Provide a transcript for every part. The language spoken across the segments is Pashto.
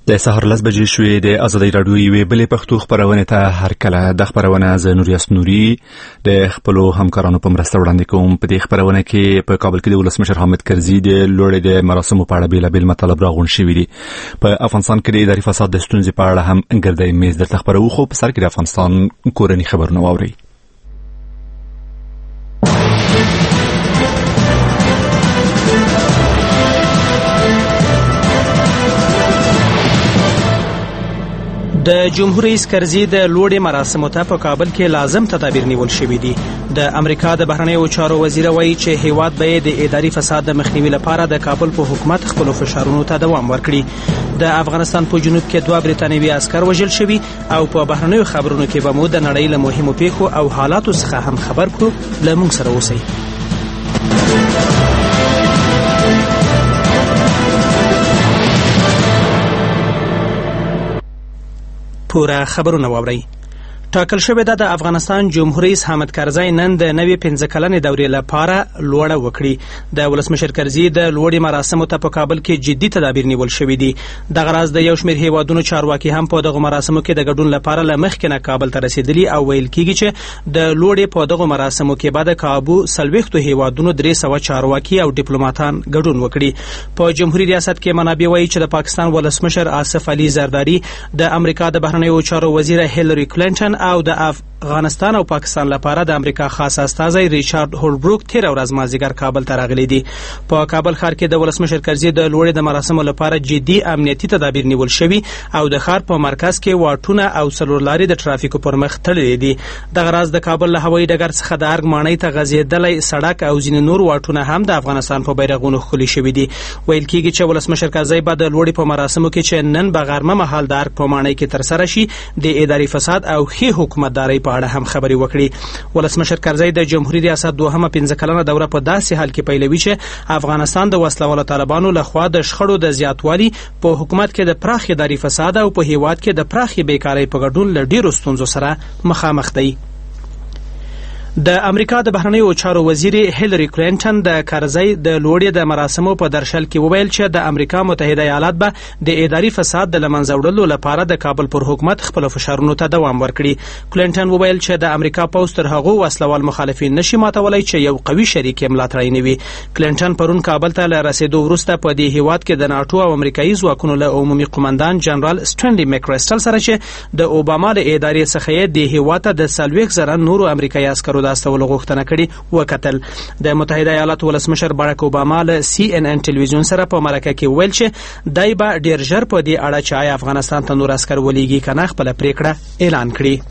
د سهار 10 بجې شوې د ازادي راډیو یوې بلې پښتو خبرونه ته هر کله د خبرونه ز نوریاس نوري د خپل همکارانو په مرسته وړاندې کوم. په دې خبرونه کې په کابل کې د ولسمشر حامد کرزي د لوړې د مراسمو په اړه بیلابیل مطالب راغونډ شوي دي. په افغانستان کې د اداري فساد د ستونزې په اړه هم ګردۍ میز درته خبرو، خو په سر کې د افغانستان کورني خبرونه واوري. د جمهور رئیس کرزي د لوړې مراسمو ته په کابل کې لازم تدابیر نیول شوي دي. د امریکا د بهرنیو چارو وزیر وایي چې هیواد به د اداري فساد د مخنیوي لپاره د کابل په حکومت خپل فشارونو ته دوام ورکړي. د افغانستان په جنوب کې 2 بریتانوي عسكر وژل شوي او په بهرنیو خبرونو کې به مو د نړۍ له مهمو پیښو او حالاتو څخه هم خبر کړو. له موږ سره اوسئ. پورا خبرونه واورئ. ټاکل شوې ده د افغانستان جمهور رئیس حامد کرزي نن د نوې 15 کلنې دورې لپاره لوړه وکړي. د ولسمشر کرزي د لوړې مراسمو ته په کابل کې جدي تدابیر نیول شوي دي. د غراز د یو شمېر هیوادونو چارواکي هم په دغه مراسمو کې د ګډون لپاره له مخکې نه کابل ته رسیدلي او ویل کېږي چې د لوړې په دغه مراسمو کې به د کابو 40 هیوادونو 300 چارواکي او ډیپلوماټان ګډون وکړي. په جمهوریت ریاست کې منابع وایي چې د پاکستان ولسمشر آصف علي زرداری، د امریکا د بهرنیو چارو وزیر هیلری کلینټن او د افغانستان او پاکستان لپاره د امریکا خاص استازی ریچارډ هولبروک تیر ورځ مازیګر کابل ته راغلي دي. په کابل ښار کې د ولسمشر کرزي د لوړې د مراسمو لپاره جدي امنیتي تدابیر نیول شوي او د ښار په مرکز کې واټونه او څلورلارې د ټرافیکو پر مخ تړلې دي. د غراز د کابل له هوایي ډګر څخه د ارګ ماڼۍ ته غځېدلی سړک او ځینې نور واټونه هم د افغانستان په بیرغونو ښکلي شوي دي. ویل کېږي چې ولسمشر کرزي به د لوړې په مراسمو کې چې نن به غرمه مهال د ارګ په ماڼۍ کې ترسره شي د اداري فساد او ښې حکومتدارۍ په اړه هم خبرې وکړي. ولسمشر کرزي د جمهوریت ریاست 2مه 15 کلنه دوره په داسې حال کې پیلوي چې افغانستان د وسلوالو طالبانو لخوا د شخړو د زیاتوالي، په حکومت کې د پراخ اداري فساد او په هیواد کې د پراخې بیکارۍ په ګډون له ډیرو ستونزو سره مخامخ دی. د امریکا د بهرنیو چارو وزیر هیلری کلینټن د کرزي د لوړې د مراسمو په درشل کې وویل چې د امریکا متحده ایالات به د اداري فساد د لمنځه وړلو لپاره د کابل پر حکومت خپل فشارونو ته دوام ورکړي. کلینټن وویل چې د امریکا پوځ تر هغو وسلوال مخالفین نشي ماتولی چې یو قوي شریک یې ملاتړی نه وي. کلینټن پرون کابل ته له رسیدو وروسته په دې هیواد کې د ناټو او امریکایي ځواکونو له عمومي قومندان جنرال سټنلي میکریسټل سره چې د اوباما د ادارې څخه یې د هیواد ته د 40,000 نورو امریکایي عسکرو د استولو غوښتنه کړې وکتل. د متحده ایالاتو ولسمشر باراک اوباما له CNN ټلویزیون سره په مرکه کې ویل چې دای به ډیر ژر په دې اړه چې آیا افغانستان ته نور عسکر ولېږي کنه خپل پریکړه اعلان کړي.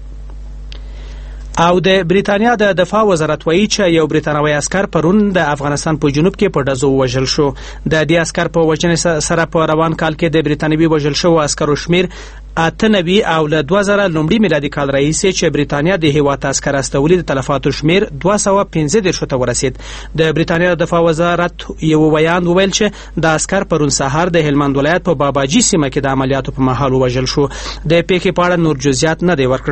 او د بریتانیا د دفاع وزارت وایي چې یو بریتانوي عسكر پرون د افغانستان په جنوب کې په ډزو وژل شو. د دې عسكر په وژنې سره په روان کال کې د بریتانوي وژل شو عسکرو شمیر 98 او له 2000 لومړي میلادي کال راهیسې چې بریتانیا د هیواد عسكر استولي د تلفاتو شمیر 215 ته ورسید. د بریتانیا د دفاع وزارت یو بیان وویل چې د عسكر پرون سهار د هلمند ولایت په باباجي سیمه کې د عملیاتو په مهال وژل شو. د پیښې په اړه نور جزئیات نه دی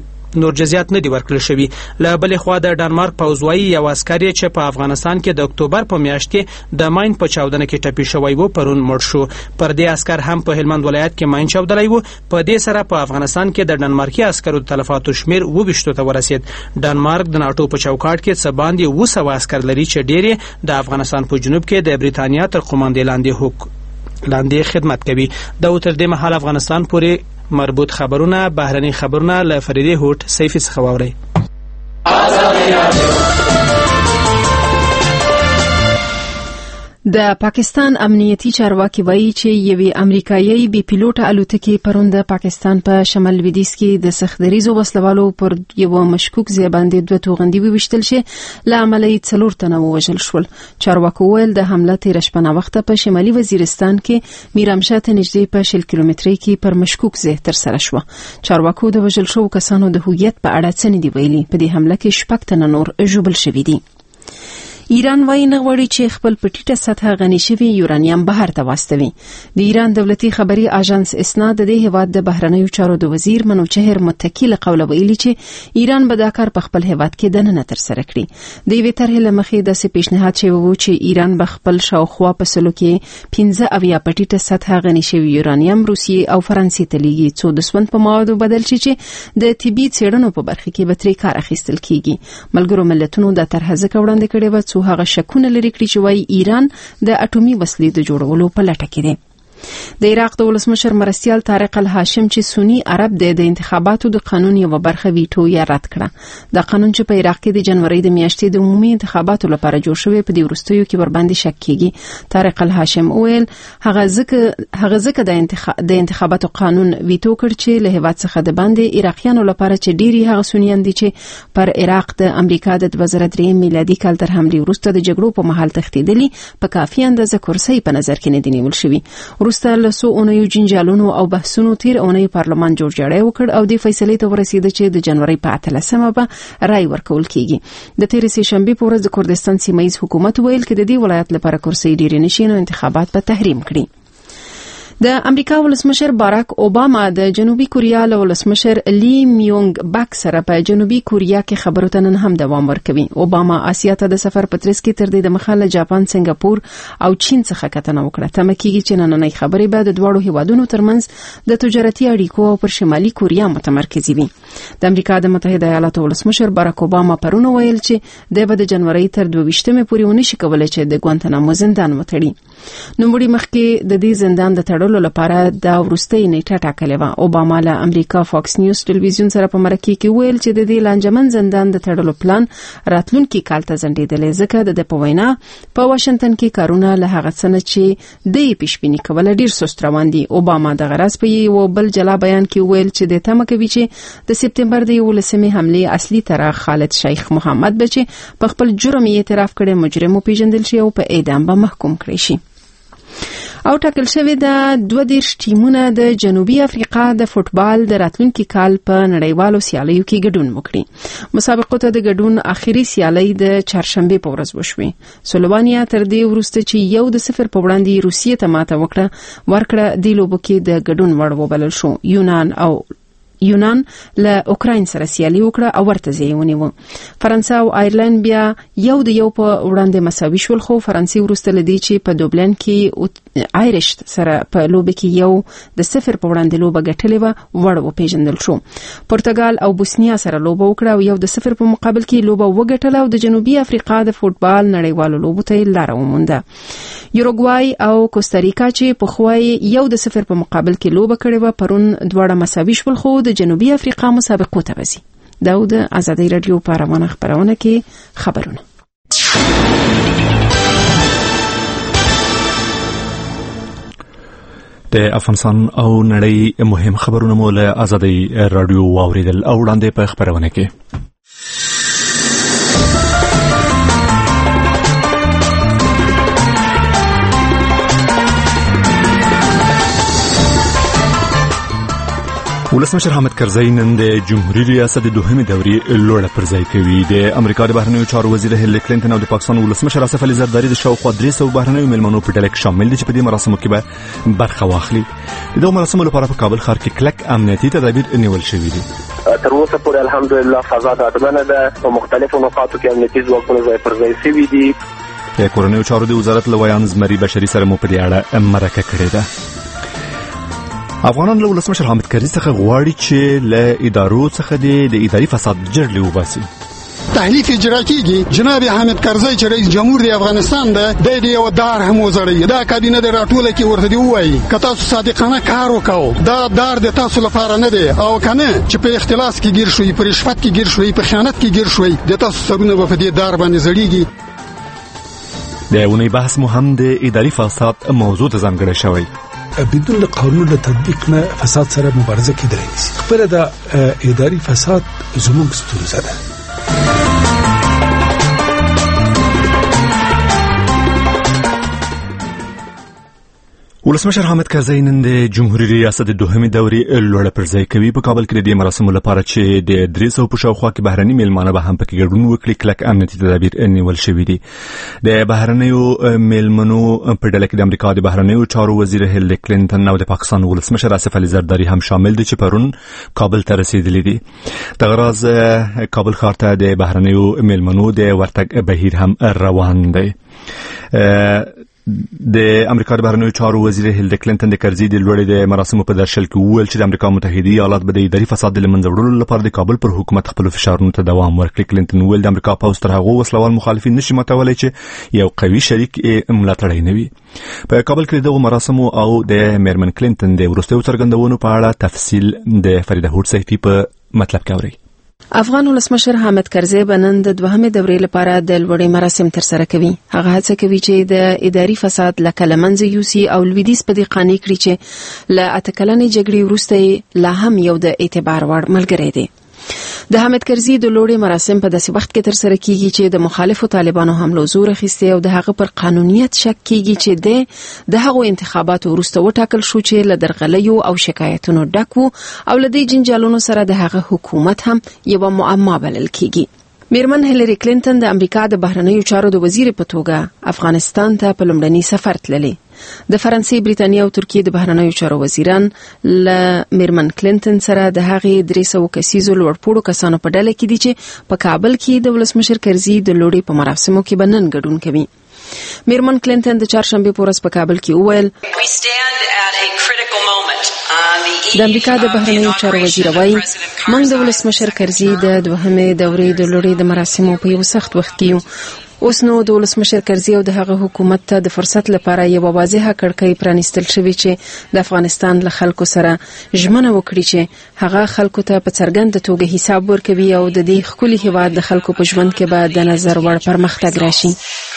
ورکړل شوي. له بلې خوا د ډنمارک پوځوي یو عسکر چې په افغانستان کې د اکتوبر په میاشت کې د ماین په چاودنه کې ټپي شوی و پرون مړ شو. پر دې عسکر هم په هلمند ولایت کې ماین چاودلی و. په دې سره په افغانستان کې د ډنمارکي عسکرو د تلفاتو شمیر 22 ته ورسید. ډنمارک د ناټو په چوکاټ کې څه باندې 200 عسکر لري چې ډېر د افغانستان په جنوب کې د بریتانیا تر قوماندې لاندې خدمت کوي. د تر دې مهال افغانستان پورې مربوط خبرونه بهرني خبرونه له فریدي هوټ سیفي څخه واورئ. د پاکستان امنیتي چارواکي وایي چې یوې امریکایي بي پیلوټه الوتکې پرون د پاکستان په شمال لویدیځ کې د سختدریزو وسلوالو پر یو مشکوک ځای باندې 2 توغندي وویشتل چې له امله یې 4 تنه ووژل شول. چارواکو ویل د حمله تېره شپه ناوخته په شمالي وزیرستان کې میرامشاه ته نږدې په 10 کیلومترۍ کې پر مشکوک ځای ترسره شوه. چارواکو د وژل شوو کسانو د هویت په اړه څه نه دي ویلي. په دې حمله کې 6 تنه نور ژوبل شوي دي. ایران وايي نه غواړي چې خپل پټیټه سطح غني شوی یورانیم بهر ته واستوي. د ایران دولتي خبري اژانس اسنا د دې هیواد د بهرنیو چارو د وزیر منوچهر متکی له قوله ویلي چې ایران به دا کار په خپل هیواد کې دننه تر سره کړي. د یوې طرحې له مخې داسې پیشنهاد شوی و چې ایران به خپل شاوخوا په سلو کې 15 پټیټه سطح غني شوی یورانیم روسیې او فرانسې ته لیږي څو د سوند په موادو بدل شي چې د طبي څېړنو په برخه کې به ترې کار اخیستل کیږي. ملګرو ملتونو د طرح ځکه وړاندې کړې و څو هغه شکونه لري کړي چې وايي ایران د اټومي وسلې د جوړولو په لټه کې دی. د عراق د ولسمشر مرستیال طارق الهاشم چې سنی عرب د انتخاباتو د قانون یو برخه ویټو یې رد کړه. د قانون چې په عراق کې د جنوري د میاشتې د عمومي انتخاباتو لپاره جوړ شوی په دې وروستیو کې ور باندې شک کیږي. طارق الهاشم ویل هغه ځکه د انتخاباتو قانون ویټو کړ چې له هیواد څخه د باندې عراقیانو لپاره چې ډيري هغه سنیان دي چې پر عراق د امریکا د 2003 میلادي کال تر حمله وروسته د جګړو په مهال تښتیدلي په کافي اندازه کرسي په نظر کې نه دي نیول شوی. وروسته له څو اونیو جنجالونو او بحثونو تیر اونۍ پارلمان جوړجاړی وکړ او د فیصلې ته ورسېد چې د جنوري په 18مه به رای ورکول کیږي. د تیرې سه شنبه په ورځ د کردستان سیمایي حکومت ویل چې د دې ولایت لپاره کرسي ډیر نشي نو انتخابات به تحریم کړي. د امریکا ولسمشر باراک اوباما د جنوبي کوریا له ولسمشر لی میونګ باک سره په جنوبي کوریا کې خبرو ته نن هم دوام ورکوي. اوباما آسیا ته د سفر په ترڅ کې تر دې د مخاله جاپان، سنگاپور او چین څخه کتنه وکړه. تمه کیږي چې نننۍ خبرې به د دوړو هیوادونو ترمنځ د تجارتي اړیکو او پر شمالي کوریا متمرکز وي. د امریکا د متحده ایالاتو ولسمشر باراک اوباما پرون ویل چې د جنوري تر 22مې پورې ونشي کولای چې د ګوانتانامو زندان وتړي. نو مړي مخکې د دې زندان د تړلو لپاره د ورستۍ نیټه ټاکلې و. اوباما له امریکا فاکس نیوز ټلویزیون سره په مرکه کې ویل چې د دې لانجمن زندان د تړلو پلان راتلونکي کال ته ځنډېدل ځکه د پوینا په واشنگټن کې کارونه له هغه څه چې د پیشبینی کول ډیر سست روان دي. اوباما د غرض په یو بل جلا بیان کې ویل چې د تمه کوي چې د سپتمبر د 11مې حمله اصلي طرف خالد شیخ محمد بچي په خپل جرم اعتراف کړي مجرم پیژندل شي او په اعدام به محکوم کړي شي. او ټاکل شوی د 22 ټیمونه د جنوبي افریقا د فوتبال د راتلونکي کال په نړیوالو سیالیو کې ګډون وکړي. مسابقو ته د ګډون اخیری سیالي د چهارشنبه په ورځ وشوه. سلووانیا تر دې وروسته چې 1-0 په وړاندې روسیې ته ماته ورکړه د لوبو کې د ګډون وړ وبلل شو. یونان له اوکراین سره سیالي وکړه او ورته ځای ونیو. فرانسه او آیرلند بیا یو په وړاندې مساوي شول خو فرانسې وروسته لدی چې په دوبلن کې آیرش سره په لوبه کې 1-0 په وړاندې لوبه ګټلې و وړ پیژندل شو. پرتګال او بوسنیا سره لوبه وکړه او 1-0 په مقابل کې لوبه وګټله او د جنوبي افریقا د فوتبال نړیوالو لوبو ته لار ومونده. یوروګوای او کوستاریکا چې په خوای 1-0 په مقابل کې لوبه کړې و پرون دواړه مساوي شول خو د جنوبي افریقا مسابقو ته وځي. دا د ازادي رادیو په روانه خبرونه کې خبرونه. د افغانستان او نړۍ مهم خبرونه مو له ازادي رادیو واوریدل او وړاندې په خبرونه کې. ولسمشر حامد کرزی نن د جمهوریت ریاست د دوهمې دورې لوړه پرځای کوي. د امریکا د بهرنیو چارو وزیر هیلری کلینټن او د پاکستان ولسمشر آصف علي زرداری د شاوخوا 300 بهرنیو مېلمنو په ډله کې شامل دي چې په دې مراسمو کې به برخه واخلي. د دغو مراسمو لپاره په کابل ښار کې کلک امنیتي تدابیر نیول شوي دي. تر اوسه پورې الحمدلله فضا ډاډمنه ده. په مختلفو نقاطو کې امنیتي ځواکونه ځای پر ځای شوي دي. د کورنیو چارو د وزارت له ویان زمري بشري سره مو په دې اړه مرکه کړې ده. افغانان له ولسمشر حامد کرزي څخه غواړي چې له ادارو څخه د اداري فساد جرړې وباسي. تحلیف اجرا کیږي. جناب حامد کرزي چې رئیس جمهور د افغانستان ده د یو دار هم وزړي. دا کابینه د راټوله کې ورته دی وایي که تاسو صادقانه کار وکاو دا دار د تاسو لپاره نه دی او کنه چې په اختلاس کې ګیر شوي، په رشوت کې ګیر شوي، په خیانت کې ګیر شوي د تاسو سرونه په دې دار باندې زړیږي. د اونۍ بحث مو هم د اداري فساد موضوع ته ځانګړی شوی. بدون قانون د تطبیق نه فساد سره مبارزه کېدای نشي. خپل د اداري فساد زموږ ستونزه ده. ولسمشر حامد کرزی نن د جمهوریت ریاست دوهمې دورې لوړه پرځای کوي. په کابل کې د مراسمو لپاره چې د 300 په شاوخوا کې بهرني میلمانه به هم پکې ګډون وکړي کلک امنیتي تدابیر نیول شوي دي. د بهرنیو میلمنو په ډله کې د امریکا د بهرنیو چارو وزیر هیلری کلینټن او د پاکستان ولسمشر آصف علي زرداری هم شامل دي چې پرون کابل ته رسیدلي دي. د غراز کابل ښار ته د بهرنیو میلمنو د ورتګ بهیر هم روان دی. د امریکا د بهرنیو چارو وزیر هیلری کلینټن د کرزي د لوړې د مراسمو په درشل کې وویل چې د امریکا متحده ایالات به د اداري فساد د منځه وړلو لپاره د کابل پر حکومت خپل فشارونو ته دوام ورکړي. کلینټن وویل د امریکا پوځ تر هغه وسلوال مخالفین نشي ماتولی چې یو قوي شریک ملاتړی نه وي. په کابل کې دغه مراسمو او د میرمن کلینټن د وروستیو څرګندونو په اړه تفصیل د فریده هوډ صحیفي په مطلب کې اوري. افغان ولسمشر حامد کرزی بنن د دوهمې دورې لپاره د لوړې مراسم تر سره کوي. هغه هڅه کوي چې د اداري فساد لکه لمنځه یوسي او لویدیځ په دې قانع کړي چې له اتکلنې جګړې وروسته لا هم یو د اعتبار وړ ملګری دی. د حامد کرزي د لوړې مراسم په داسې وخت کې تر سره کیږي چې د مخالفو طالبانو حملو زور اخیسته او د هغه پر قانونیت شک کیږي چې د هغو انتخاباتو وروسته وټاکل شو چې له درغلیو او شکایتونو ډک وو او له دې جنجالونو سره د هغه حکومت هم یو معما بلل کیږي. میرمن هیلری کلینټن د امریکا د بهرنیو چارو د وزیر په توګه افغانستان ته په لومړني سفر تللی. د فرانسې، بریتانیا او ترکیه د بهرنیو چارو وزیران له میرمن کلینټن سره د هغې 300 کسیزو لوړپوړو کسانو په ډله کې دي چې په کابل کې د ولسمشر کرزي د لوړې په مراسمو کې بنن ګډون کوي. میرمن کلینټن د چهارشنبه په ورځ په کابل کې وویل د امریکا د بهرنیو چارو وزیر وايي موږ د ولسمشر کرزي د دوهمې دورې د لوړې د مراسمو په یو سخت وخت کې اوس نو د ولسمشر کرزي او د هغه حکومت ته د فرصت لپاره یو واضحه کړکۍ پرانیستل شوې چې د افغانستان له خلکو سره ژمنه وکړي چې هغه خلکو ته په څرګند توګه حساب ورکوي او د دې ښکلي هیواد د خلکو په ژوند کې به د نظر وړ پرمختګ راشي.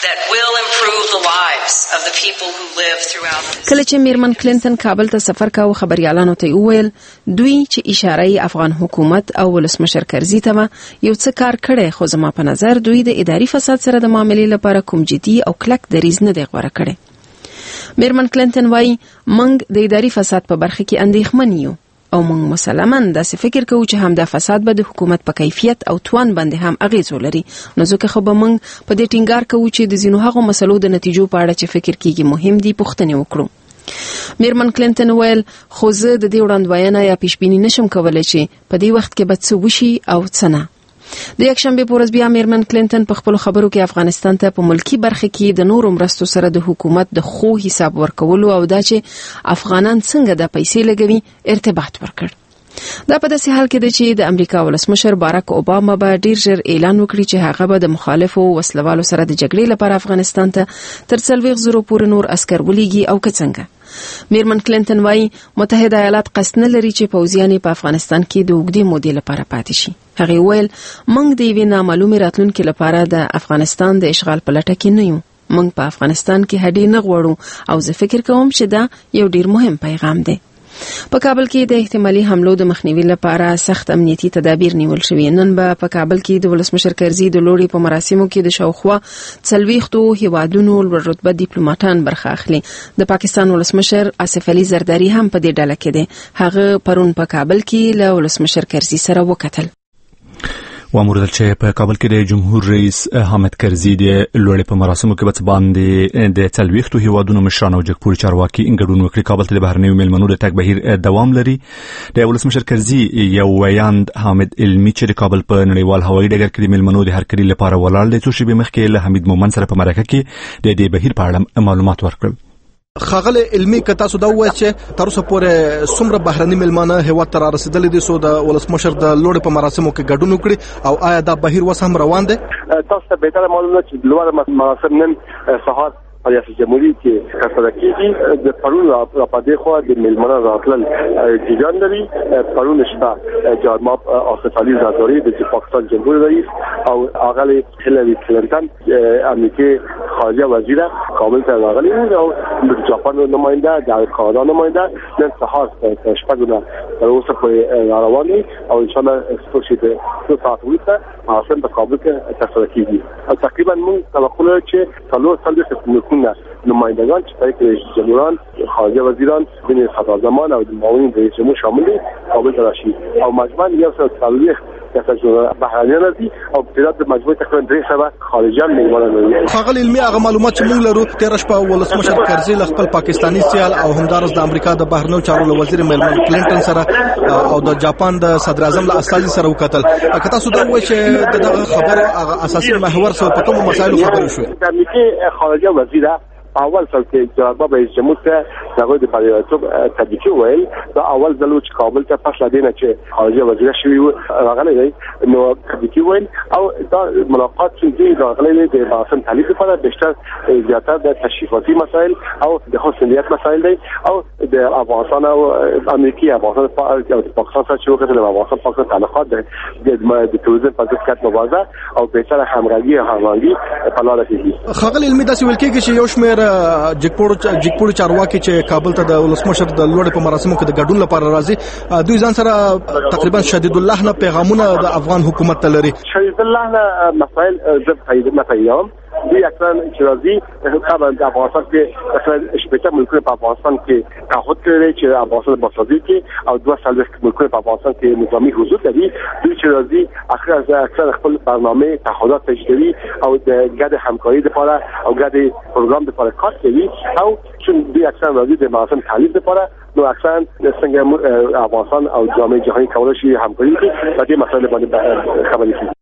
کله چې میرمن کلینټن کابل ته سفر کاوه خبريالانو ته وویل دوی چې اشاره افغان حکومت او ولسمشر کرزي ته یو څه کار کړي خو زما په نظر دوی د اداري فساد سره د معاملې لپاره کوم جدي او کلک دریځ نه دی غوړه کړي. میرمن کلینټن وايي موږ د اداري فساد په برخه کې اندېښمن یو او موږ مسلماً داسې فکر کوو چې هم د فساد به د حکومت په کیفیت او توان باندې هم اغیز ولري. نو ځکه خو به موږ په دې ټینګار کوو چې د ځینو هغو مسلو د نتیجو په اړه چې فکر کیږي مهم دي پوښتنې وکړو. میرمن کلینټن ویل خو زه د دې وړاندوینه یا پیشبیني نشم کولای چې په دې وخت کې به څه وشي او څه نه. د یکشنبه په ورځ بیا میرمن کلینټن په خپل خبرو کې افغانستان ته په ملکی برخه کې د نورو مرستو سره د حکومت د خو حساب ورکولو او دا چې افغانان څنګه د پیسې لګوي ارتباط ورکړ. دا په داسې حال کې دی چې د امریکا ولسمشر باراک اوباما به ډیر ژر اعلان وکړي چې هغه به د مخالفو وسلوالو سره د جګړې لپاره افغانستان ته تر 40,000 پورې نور عسكر ولېږي او څنګه. میرمن کلینټن وايي متحده ایالات قصد نه لري چې پوځیان په افغانستان کې د اوږدې مودې لپاره پاتې شي. هغه ویل موږ د یوې نامعلومې راتلونکې لپاره د افغانستان د اشغال په لټه کې نه یو. موږ په افغانستان کې هډې نه غواړو او زه فکر کوم چې دا یو ډیر مهم پیغام دی. په کابل کې د احتمالي حملو د مخنیوي لپاره سخت امنیتي تدابیر نیول شوي. نن به په کابل کې د ولسمشر کرزي د لوړې په مراسمو کې د شاوخوا 40 هیوادونو لوړ رتبه ډیپلوماټان برخه اخلي. د پاکستان ولسمشر آصف علي زرداری هم په دې ډله کې دی. هغه پرون په کابل کې له ولسمشر کرزي سره وکتل. وامور چې په کابل کې د جمهور رئیس حامد کرزي د لوړې په مراسمو کې به باندې د 40 هیوادونو مشران او جګپوري چارواکي ګډون وکړي. کابل ته د بهرنیو میلمنو د تګ بهیر دوام لري. د ولسمشر کرزي یو ویاند حامد علمي چې د کابل په نړیوال هوایي ډګر کې د میلمنو د هرکلي لپاره ولاړ دی څو شپې مخکې له حمید مومن سره په مرکه کې د دې بهیر په اړه معلومات ورکړل. خاغله علمي کته سو دا وایي چې تر اوسه پورې څومره بهرني ملمانه هیواد ته رسیدلي دي سو د ولسمشر د لوړ په مراسمو کې ګډون وکړي او آیا دا بهیر وسم روان دي؟ تاسو ته به تر معلومه چې لوړ مراسم نن سهار ریاست جمهوریت کې خاصه کیږي. د پرون را پدې خو د ملمنه راتلل جیجان لري. پرون شپه جناب آصف علي زرداری د پاکستان جمهوریت رئیس او آقای هیلری کلینټن امریکای خارجه وزیر کابل ته راغلی او د جاپان نماینده د کانادا نماینده نن سهار شپږونه تر اوسه په روان دي او ان شاء الله څه څه ساعت وروسته مراسم په کابل کې ترسره کیږي او تقریبا موږ توقع لرو چې څلور حکومتونه نمایندگان چې رئیس جمهوران خارجه وزیران بین صدر زمان او معاون رئیس جمهور شامل دي کابل ته راشي او مجموعاً یو څه تاریخ بهرانیان دي او تعداد مجموعي تقریبا 300 خارجيان میمانان دي. خاغلی علمي هغه معلومات چې موږ لرو تیر شپه ولسمشر کرزي خپل پاکستاني سیال او همدارس د امریکا د بهرنیو چارو وزیر میلمن کلینټن سره او د جاپان د صدر اعظم له استازي سره وکتل. که تاسو دا وایئ چې دغه خبره اساسي محور څه په کومو مسایلو خبرې شوې؟ د امریکا خارجه وزیر اول ځل چې جواب رئیس جمهور ته دغه د پالیاتوب تبلیغ ویل دا اول ځل چې کابل ته پښ لدینه چې خارجه وزیر شوی راغلی دی نو تبلیغ ویل او دا ملاقات چې راغلی دی د باسن تعلیق لپاره بیشتر زیاتره د تشریفاتي مسائل او د حسنیت مسائل دی او د افغانستان او امریکا افغانستان او پاکستان سره چې وکړل افغانستان پاکستان تعلقات د توزیع په ځکه مبارزه او بیشتر همغږي په لار کې خاغلی علمي داسې ویل کېږي چې یو شمېر جګپوړو چارواکي چې کابل ته د ولسمشر د لوړ په مراسمو کې د ګډون لپاره راځي دوی ځان سره تقریبا شدید الله نه پیغامونه د افغان حکومت ته لري. شدید الله نه مسائل زب پیغام دی اکثر چې راځي طبعا د افغانستان کې اکثر شپږ ملکونه په افغانستان کې تعهد کړی چې افغانستان بسازي کې او 200 ملکونه په افغانستان کې نظامی حضور لري دوی چې راځي اکثر خپل برنامه تعهدات تشریحي او د ګډ همکاري لپاره او ګډ پروګرام لپاره کار کوي او چې دوی اکثر راځي د مراسم تعلیق لپاره نو اکثر څنګه افغانستان او جامعه جهانی کولای شي همکاري کوي په دې مسایلو باندې خبرې کوي.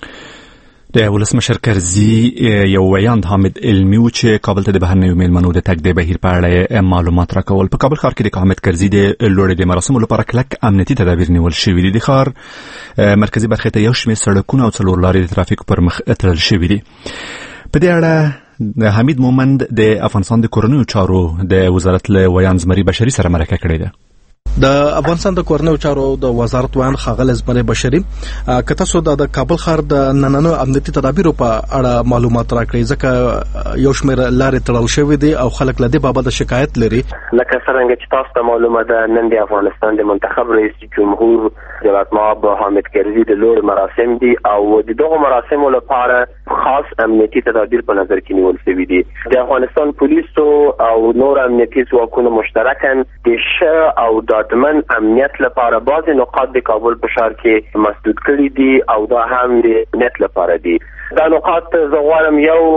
د ولسمشر کرزي یو ویاند حامد علمي و چې کابل ته د بهرنیو میلمنو د تګ د بهیر په اړه معلومات راکول. په کابل ښار کې د حامد کرزي د لوړې د مراسمو لپاره کلک امنیتي تدابیر نیول شوي دي. د ښار مرکزي برخه ته یو شمېر سړکونه او څلور لارې د ترافیک پر مخ تړل شوي دي. په دې اړه د حمید مومند د افغانستان د کورنیو چارو د وزارت له ویاند زمري بشري سره مرکه کړې ده. د افغانستان د کورنیو چارو د وزارت ویاند خاغلی زمري بشري که تاسو د کابل ښار د نننو امنیتي تدابیرو په اړه معلومات راکړئ ځکه یو شمېر لارې تړل شوې دي او خلک له دې بابت شکایت لري. لکه څنګه چې تاسو ته معلومه ده نن د افغانستان د منتخب رئیس جمهور جناب محمد حامد کرزي د لوړ مراسم دي او د دغه مراسمو لپاره خاص امنیتي تدابیر په نظر کې نیول شوي دي. د افغانستان پولیسو او نور امنیتي ځواکونو مشترکاً د ش او دادمن امنیت لپاره بعض نقاط د کابل په ښار کې مسدود کړي دي او دا هم د امنیت لپاره دي. دا نقاط زه غواړم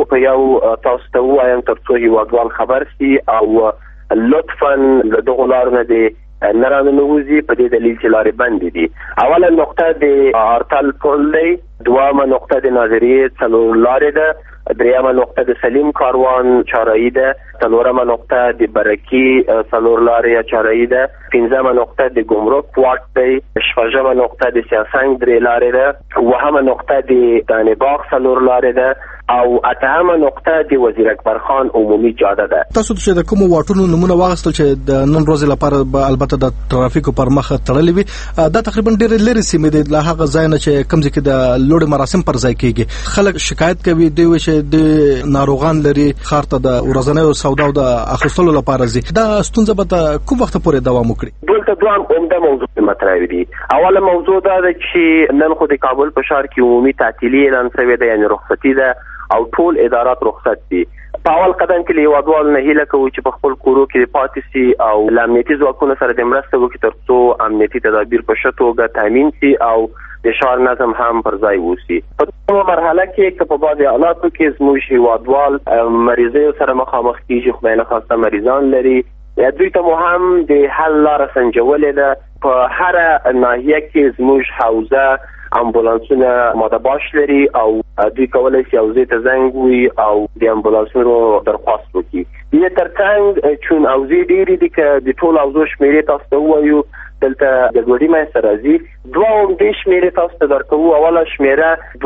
یو تاسو ته ووایم ترڅو هیوادوال خبر شي او لطفاً له دغو لارو نه د نراننوځي په دې دلیل چې لارې بندې دي. اوله نقطه د ارتل پل دی، دوامه نقطه د ناظریې څلور لارې ده، دریمه نقطه د سلیم کاروان چارایی ده، څلورمه نقطه د برکی څلور لارې چارایی ده، پنځمه نقطه د ګمرک واټ دی، شپږمه نقطه د سیاسنګ درې لارې ده، اوومه نقطه د دانباغ څلور لارې ده او اتهمه نقطه د وزیر اکبر خان عمومي جاده ده. تاسو چې د کوم واټونو نمونه واغستل چې د نن ورځې لپاره البته د ترافیکو پر مخ تړلې وي دا تقریبا ډېر لري سیمې دي له هغه ځای نه چې کوم ځای کې د لوړ مراسم پر ځای کېږي. خلک شکایت کوي دوی چې د ناروغان لري ښار ته د ورځنیو سودا او د اخیستلو لپاره ځي. دا ستونزه به کوم وخت پورې دوام وکړي؟ دلته دوه عمده موضوع مطرح دي. اوله موضوع دا ده چې نن خو د کابل په ښار کې عمومي تعطیلي اعلان شوې ده، یعنی رخصتي ده او ټول ادارات رخصت دي. په اول قدم کې هیوادوال نه هیله کوي چې په خپل کورو کې پاتې شي او امنیتي ځواکونو سره د مرسته وکړي ترڅو امنیتي تدابیر په ښه توګه تامین شي او د ښار نظم هم پر ځای ووسي. په کومه مرحله کې که په بعضې حالاتو کې زموږ هیوادوال مریضیو سره مخامخ کېږي، خدای نخواسته مریضان لري، یا دوی ته مو هم د حل لاره سنجولې ده. په هره ناحیه کې زموږ حوزه امبولانسونه ماده باش لري او دوی کولای شي حوزې ته زنګ ووهي او د امبولانسونو درخواست وکړي. دې ترڅنګ چون حوزې ډېرې دي که د ټولو حوزو شمېرې تاسو ته ووایو دلته د ګوډي منځته راځي. دوه عمدې شمېرې تاسو ته درکوو. اوله شمېره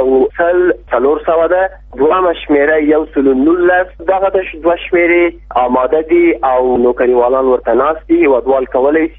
2000 ده، دوهمه شمېره 119. دغه د دوه شمېرې آماده دي او نوکریوالان ورته ناست دي. هیوادوال کولی شي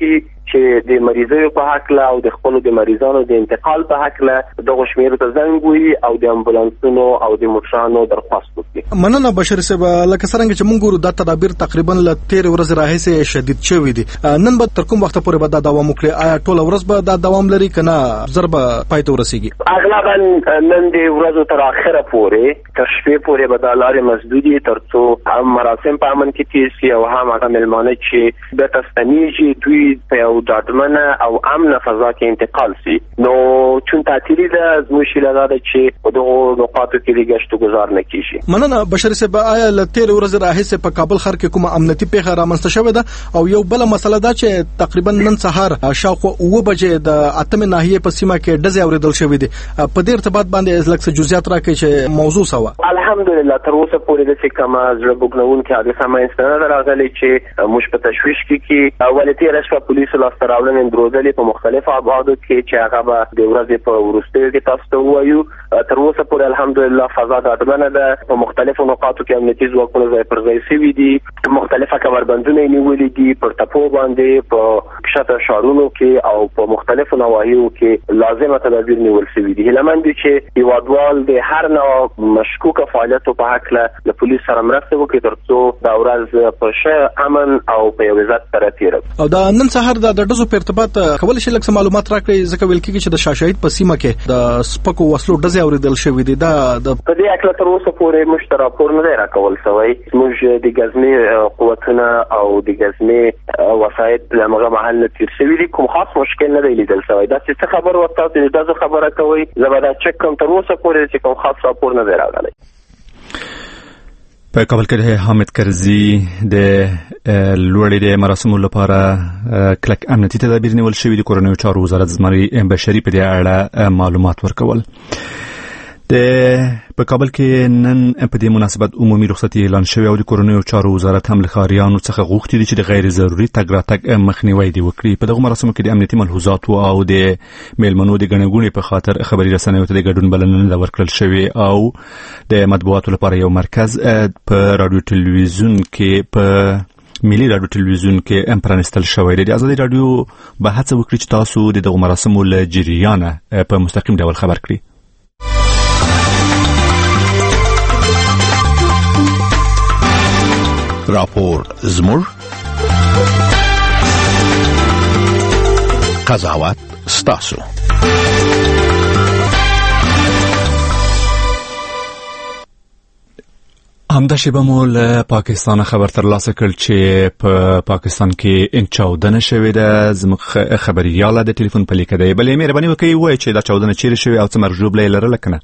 چې د مریضانو په حق له او د خپل د مریضانو د انتقال په حق له دغه شمیر ته زنګ وي او د امبولانسونو او د موټرانو درخواست وکړي. مننه بشیر صاحب. لکه څنګه چې موږ ګورو دا تدابیر تقریبا ل 13 ورځې راهیسې شدید شوی دي. نن به تر کوم وخت پورې به دا دوام وکړي؟ آیا ټول ورځ به دا دوام لري کنه ضرب پای ته ورسیږي؟ اغلبا نن د ورځو تر اخره پورې تر شپې پورې به د لارې مسدودي ترڅو هم مراسم په امن کې تیر شي او هم هغه ملمانه چې د تستنیږي دوی په یو ډاډمنه او امن فضا کې انتقال شي. نو چون تعطیلی ده زموږ لاره ده چې په دغو نقاطو کې د گشت و گذار نه کیږي. مننه بشیر صاحب. آیا ل 13 ورځې راهیسې په کابل ښار کې کومه امنیتي پیښه رامنځته شوې ده؟ او یو بل مسله ده چې تقریبا نن سهار شاوخوا 9 بجې د اتمه ناحیه په سیمه کې ډزې اوریدل شوې دي. په دې ارتباط باندې لکه جزئیات راکړي چې موضوع سوا. الحمدلله تر اوسه پورې د څه کما زړه بوګنون کې حادثه مې نه راغلي چې موږ په تشویش کې اولتي رشوه پولیسو لاس راوړنې درودلې په مختلفو ابعادو کې چې هغه به د ورځې په وروستیو کې تاسو ته وایو. تر اوسه پورې الحمدلله فضا ډاډمنه ده. په مختلفو نقاطو کې امنیتي ځواکونه ځای پر ځای شوي دي. مختلفه کمربندونه نیولې دي پر تپو باندې په کښته ښارونو کې او په مختلفو نواحیو کې لازمه تدابیر نیول شوي دي. هیلمن دي چې هیوادوال د هر نوع مشکوکه فعالیتو په حق له پولیس سره مرسته وکړي ترڅو دا ورځ په ښه امن او په یو عزت سره تیر. او دا نن سهار د ډزو په ارتباط کول شي لکه معلومات راکړي ځکه ویل کېږي چې د شاشهید په سیمه کې د سپکو وسلو ډزې اوریدل شوې دي. دا په دې اکل تر اوسه پورې موږ راپور نه راکول شوی. موږ د غزنی قوتونه او د غزنی وسایط له هغه محل نه تیر شوی دي. کوم خاص مشکل نه دی لیدل شوی. دا چې خبر ورته د دغه خبره کوي زبر چک کوم تر اوسه پورې چې کوم خاص راپور نه راغلی. په کابل کې حامد کرزي د لوړې د مراسمو لپاره کلک امنیتي تدابیر نیول شوي دي. کورنیو چارو وزارت زمري بشري په دې اړه معلومات ورکول. په کابل کې نن په دې مناسبت عمومي رخصتي اعلان شوی او د کورنیو چارو وزارت هم له ښاریانو څخه غوښتي دي چې د غیر ضروري تګ راتګ مخنیوی دي وکړي. په دغه مراسمو کې د امنیتي ملحوظات او د میلمنو د ګڼګوڼې په خاطر خبري رسنیو ته د ګډون بلنه ورکړل شوې او د مطبوعاتو لپاره یو مرکز په رادیو ټلویزیون کې په ملي رادیو ټلویزیون کې امپرانستل شوی دی. د ازادي رادیو به هڅه وکړي چې تاسو د دغه مراسمو له جریانه په مستقیم ډول خبر کړئ. راپور زمور قضاوت ستاسو. همدا شیبه مو له پاکستان خبر ترلاسه کړ چې په پاکستان کې چاودنه شوې ده. زموږ خبرياله د ټلیفون په لیکه دی. بلې مهرباني وکړئ وایي چې دا چاودنه چیرې شوې او څه مرجوب لرله کنه؟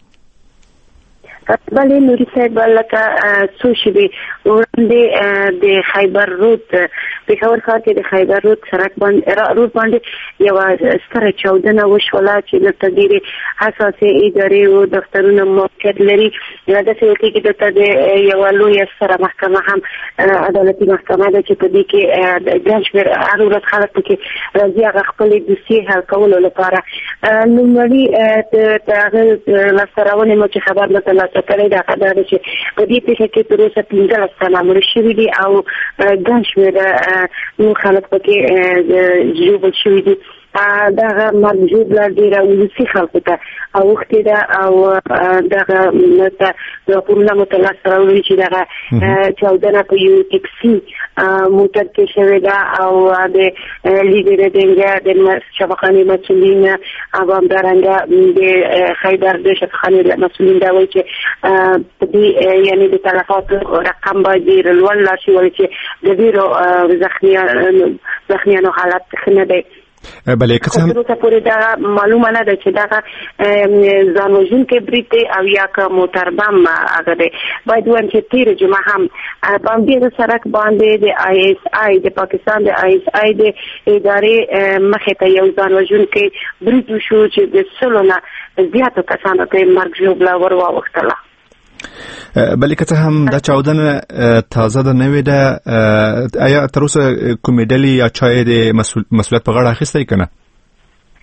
بله نوري صاحب لکه څو شیبې وړاندې د خیبر رود پېښور ښار کې د خیبر رود سړک باندې یوه ستره چاودنه وشوله چې دلته ډېرې حساسې ادارې او دفترونه موقعیت لري. داسې ویل کېږي دلته د یوه لویه ستره محکمه هم عدالتي محکمه ده چې په دې کې ګڼ شمېر هر ورځ خلک پکې راځي هغه خپلې دوسیې حل کولو لپاره. لومړني د هغه لاسته راوړنې مو چې خبر نه ترلاسه کړی دا خبره ده چې په دې پیښه کې تر اوسه 15 تنه مړه شوي دي او ګڼ شمېره نور خلک پکې ژوبل شوي دي. دغه مرجوب لا ډېره ولسي خلکو ته اوښتې ده او دغه راپورونه مو ته لاسته راوړي چې دغه چاودنه په یو ټکسي موټر کې شوې ده او د لیدنې د شفاخانې مسؤلین او همدارنګه د خیبر د شفاخانې مسؤلین دا وایي چې په دې یعنې د تلفاتو رقم باید ډېر لوړ لا شي ولې چې د ډېرو زخمیانو حالت ښه نه دی. بله که څه هم تر اوسه پورې دا معلومه نه ده چې دغه ځان وژونکی برید دی او یا که موټر بم هغه دی. باید ووایم چې تېره جمعه هم په همدې سړک باندې د آی اس آی د پاکستان د آی اس آی د ادارې مخې ته یو ځان وژونکی برید وشو چې د 100 نه زیاتو کسانو ته یې مرګ ژوبله ور واوښتله. بلې که څه هم دا چاودنه تازه ده نوې ده. آیا تر اوسه کومې ډلې یا چا یې د مسؤلیت په غاړه اخیستی که نه؟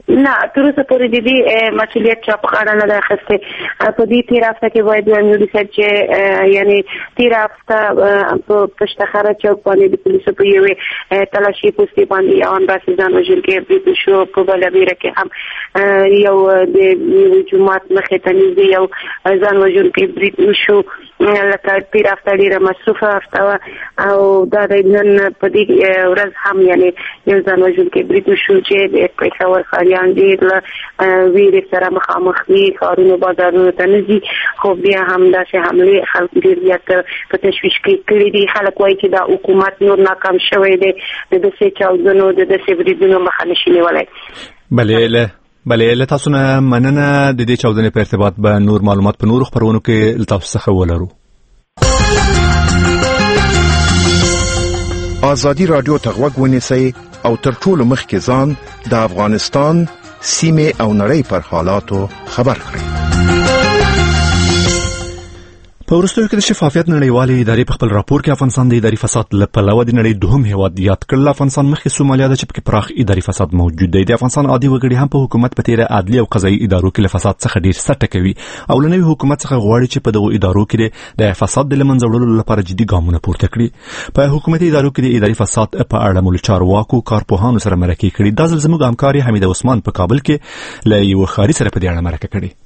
نه تر اوسه پورې د دې مسؤلیت چا په غاړه نه ده اخیستی. په دې تیر هفته کې باید ویلي صاحب چې یعنی تیر هفته په پشتخره چوک باندې د پولیسو په یوې تلاشي پوستې باندې یو انداسې ځان وژونکی برید شو. په بله بیره کې هم یو د جومات مخې ته نږدې یو ځان وژونکی برید وشو. لکه تیر هفته ډېره مصروفه هفته وه او دا د نن په دې ورځ هم یعنی یو ځان وژونکی برید وشو چې د پېښور ښاریان ډېر له ویرې سره مخامخ دي، ښارونو بازارونو ته نه ځي، خو بیا هم داسې حملې خلک ډېر زیات په تشویش کې کړي دي. خلک وایي چې دا حکومت نور ناکام شوی دی، د داسې چاودنو د داسې بریدونو مخه نشي نیولی. بله له تاسو نه مننه. د دې چاودنې په ارتباط به نور معلومات په نورو خبرونو کې له تاسو څخه ولرو. آزادی رادیو ته غوږ ونیسئ او تر ټولو مخکې ځان د افغانستان سیمه او نړۍ پر حالاتو خبر کړئ. په وروستیو کې د شفافیت نړیوالې ادارې په خپل راپور کې افغانستان د اداري فساد له پلوه د نړۍ دوهم هیواد یاد کړل. افغانستان مخکې سومالیا ده چې پکې پراخ اداري فساد موجود دی. د افغانستان عادي وګړي هم په حکومت په تیره عدلي او قضایي ادارو کې له فساد څخه ډیر سټه کوي او له نوي حکومت څخه غواړي چې په دغو ادارو کې د فساد د لمنځه وړلو لپاره جدي ګامونه پورته کړي. په حکومتي ادارو کې د اداري فساد په اړه مولي چارواکو کارپوهانو سره مرکې کړي. دا ځل زموږ همکار حمید عثمان په کابل کې له یو ښاري سره په دې اړه مرکه کړې.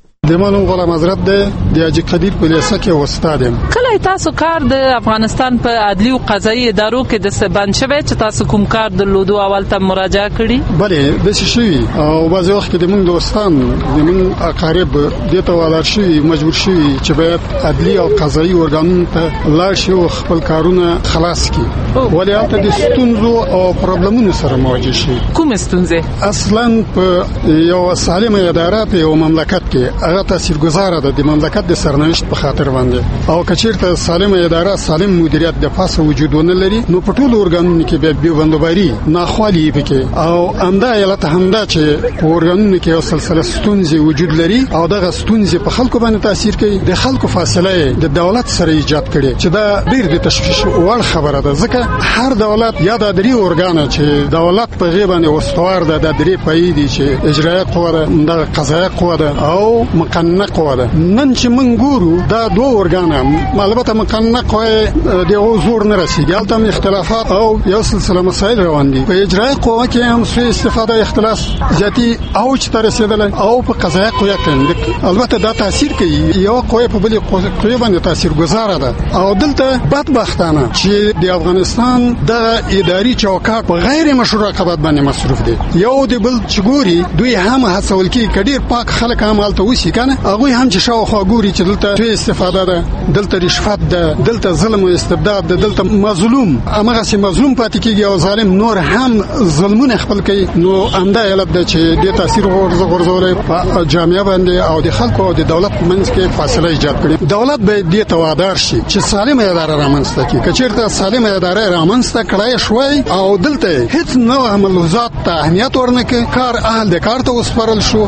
د مانو غلام حضرت د حاجی قدیر په لیسه کې استاد یم. کله تاسو کار د افغانستان په عدلي او قضایي ادارو کې د سبند شوی چې تاسو کوم کار د لودو اول ته مراجعه کړی؟ بله د شي او بعض وخت کې د موږ دوستان د موږ اقارب د ته ولر شي مجبور شي چې باید عدلي او قضایي ارګانونو ته لاړ شي او خپل کارونه خلاص کړي. ولې البته د ستونزو او پرابلمونو سره مواجه شي. کوم ستونزې؟ اصلا په یو سالمه اداره په یو مملکت کې هغه تاثیرګذار ده د مملکت د سرنوشت په خاطر باندې او کچیرته سالمه اداره سالم مدیریت د پاسه وجودونه لري نو په ټولو ارګانونو کې به بندوباري ناخوالي پکې او امدا یلت همدا چې ارګانونو کې یو سلسله ستونزې وجود لري او دغه ستونزې په خلکو باندې تاثیر کوي. د خلکو فاصله د دولت سره ایجاد کړي چې دا ډیر د تشویش وړ خبره ده ځکه هر دولت یا د درې ارګان چې دولت په غیبه باندې واستوار ده د درې پای دي چې اجرایي قوه ده د قضایي قوه ده او مقننه قوه ده. نن چې موږ ګورو دا دوه ارګان البته مقننه قوه د حضور نه رسیدي البته اختلافات او یو سلسله مسایل روان دي. په اجرایي قوه کې هم څه استفاده اختلاف ذاتی او چې تر رسیدل او په قضایي قوه کې البته دا تاثیر کوي یو قوه په بل قوه باندې تاثیر گذاره ده او دلته بدبختانه چې د افغانستان د اداري چوکاټ په غیر مشروع رقابت باندې مصروف دي. یو د بل چګوري دوی هم هڅول کی کډیر پاک خلک هم حالت وسی کنه هغه هم چې شاوخوا ګوري چې دلته استفاده ده دلته رشوت ده دلته ظلم او استبداد ده دلته مظلوم هغه سي مظلوم پاتې کیږي او ظالم نور هم ظلمونه خپل کوي. نو امدا علت ده چې د تاثیر غورځولې په جامعه باندې او د خلکو او د دولت منځ کې فاصله ایجاد کړي. دولت به دې توادار شي چې سالمه اداره رامنځته کړي. کچیرته سالمه اداره رامنځته کړای شوی او دلته هیڅ نوع ملحوظات ته اهمیت ورنکړي کار اهل د کار ته وسپارل شو.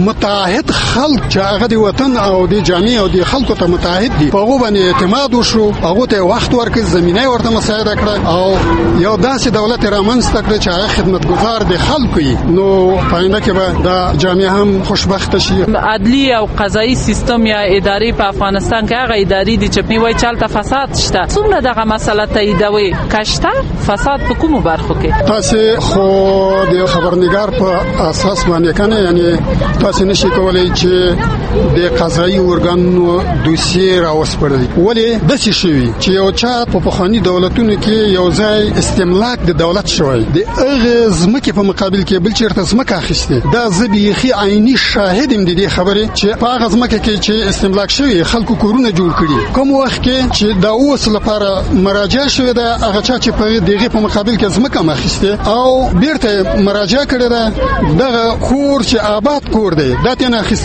متعهد خلک چې هغه د وطن او د جامعه او د خلکو ته متعهد دي په هغه باندې اعتماد وشو هغه ته وخت ورکړ زمينه ورته مساعده کړه او یو داسې دولت رامنځته کړ چې هغه خدمتګزار د خلکو وي. نو پاینده کې به دا جامعه هم خوشبخت شي. عدلي او قضایي سیستم یا اداري په افغانستان کې هغه اداري دي چې په وای چالت فساد شته. څومره دغه مسله تاییدوي کشته فساد په کومو برخو کې؟ تاسو خو د خبرنګار په اساس باندې کنه یعنی تاسو نشئ کولای چې د قضایي ارګانونو دوسیه راوسپړل. ولې د څه شوی چې یو چا په پخوانی دولتونو کې یو ځای استملاک د دولت شوی د اغه زمکه په مقابل کې بل چیرته زمکه اخیسته. دا زبیخي عیني شاهدم د دې خبره چې په هغه زمکه کې چې استملاک شوی خلکو کورونه جوړ کړي. کوم وخت کې چې دا اوس لپاره مراجعه شوی دا هغه چا چې په دغه په مقابل کې زمکه مخیسته او بیرته مراجعه کړي دا دغه کور چې آباد کور دی دا تنه اخیستل شوی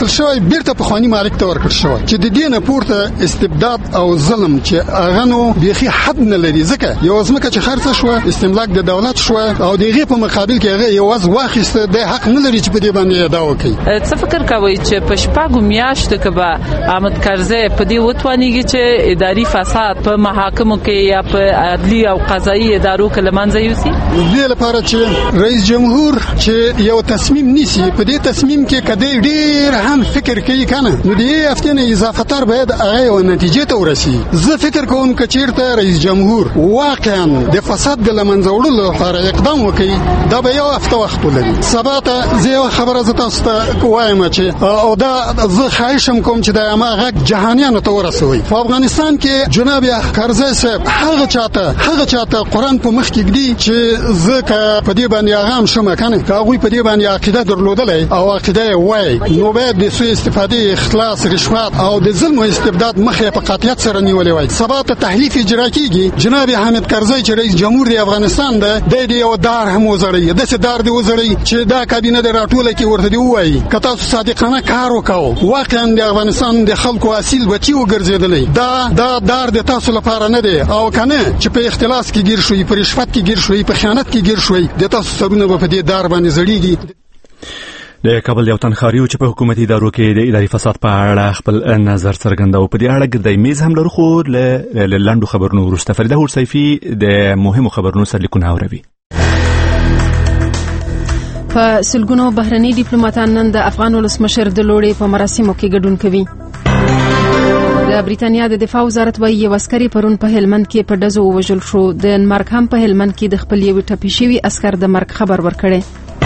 بیرته په خواني مالک ته ورکړ شو چې د دې نه پورته استبداد او ظلم چې هغه نو بيخي حد نه لري ځکه یو ځمکه چې خرڅ شو استملاک د دولت شو او دغه په مقابل کې هغه یو واز واخیسته د حق نه لري چې په دې باندې ادا وکړي. څه فکر کوي چې په شپږو میاشتو کې به احمد کرزی په دې وتوانیږي چې اداري فساد په محاکمو کې یا په عدلي او قضایي ادارو کې لمنځه یوسي؟ دې لپاره چې رئیس جمهور چې یو تصمیم نیسي په دې تصمیم کې کدی ډیر هم فکر کوي کنه نو دې هفته نه اضافه تر باید هغه یو نتیجه ته ورسي. زه فکر کوم چې چیرته رئیس جمهور واقعا د فساد د لمنځه وړلو لپاره اقدام وکړي دا به یو هفته وخت ولري. سبا ته زه خبره زته ست وایم چې او دا زه خواهشم کوم چې د اماغه جهانیانو ته ورسوي. په افغانستان کې جناب کرزی صاحب هغه چاته قرآن په مخ کې دی چې زکه په دې باندې هغه شمه کنه هغه په دې باندې عقیده درلودلې او عقیده وای نو باید د سوء استفاده اخلاص رشوت او د ظلم او استبداد مخه په قاطعیت سره نیولې وای. سبا ته تحلیف اجرا کیږي جناب حامد کرزی چې رئیس جمهور دی افغانستان ده د دې یو دار هم وزړی د څه دار دی وزړی چې دا کابینه د راټوله کې ورته دی وای کته صادقانه کار وکاو واقعا د افغانستان د خلکو اصیل بچي وګرځیدلې دا دار د تاسو لپاره نه دی او کنه چې په اختلاس کې ګیر شوی په رشوت کې ګیر شوی په خیانت کې ګیر شوی د تاسو سرونه په دې دار باندې زړیږي. د کابل یو تن خاریو چې په حکومتي ادارو کې د اداري فساد په اړه خپل نظر څرګنداو په دې اړه ګردای میز هم لرو خو له لاندو خبرونو وروسته فریده هورسیفي د مهمو خبرونو سرلیکونه اوري. په سلګونو بهرني ډیپلوماټان نن د افغان ولسمشر د لوړې په مراسمو کې ګډون کوي. د بریټانیا د دفاع وزارت وايي یو عسکري پرون په هلمند کې په ډزو وژل شو. د انمارک هم په هلمند کې د خپل یو ټپي شوی عسكر د مرګ خبر ورکړي.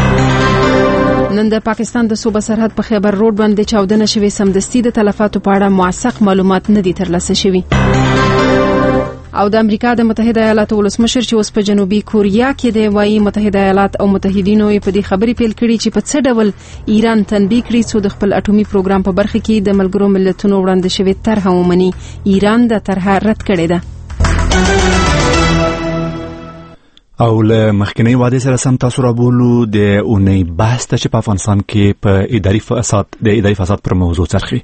نن د پاکستان د صوبه سرحد په خیبر روډ باندې چاودنه شوې سمدستي د تلفاتو په اړه موثق معلومات نه دي ترلاسه شوي. او د امریکا د متحده ایالاتو ولسمشر چې اوس په جنوبي کوریا کې دی وايي متحده ایالات او متحدینو یې په دې خبرې پیل کړي چې په څه ډول ایران تنبیه کړي چې د خپل اټومي پروګرام په برخه کې د ملګرو ملتونو وړاندې شوی طرحه ومني. ایران د طرحه رد کړې ده. او له مخکنی وعده سره سم تاسو را بولو د اونۍ بحث ته چې په افغانستان کې په اداري فساد پر موضوع څرخي.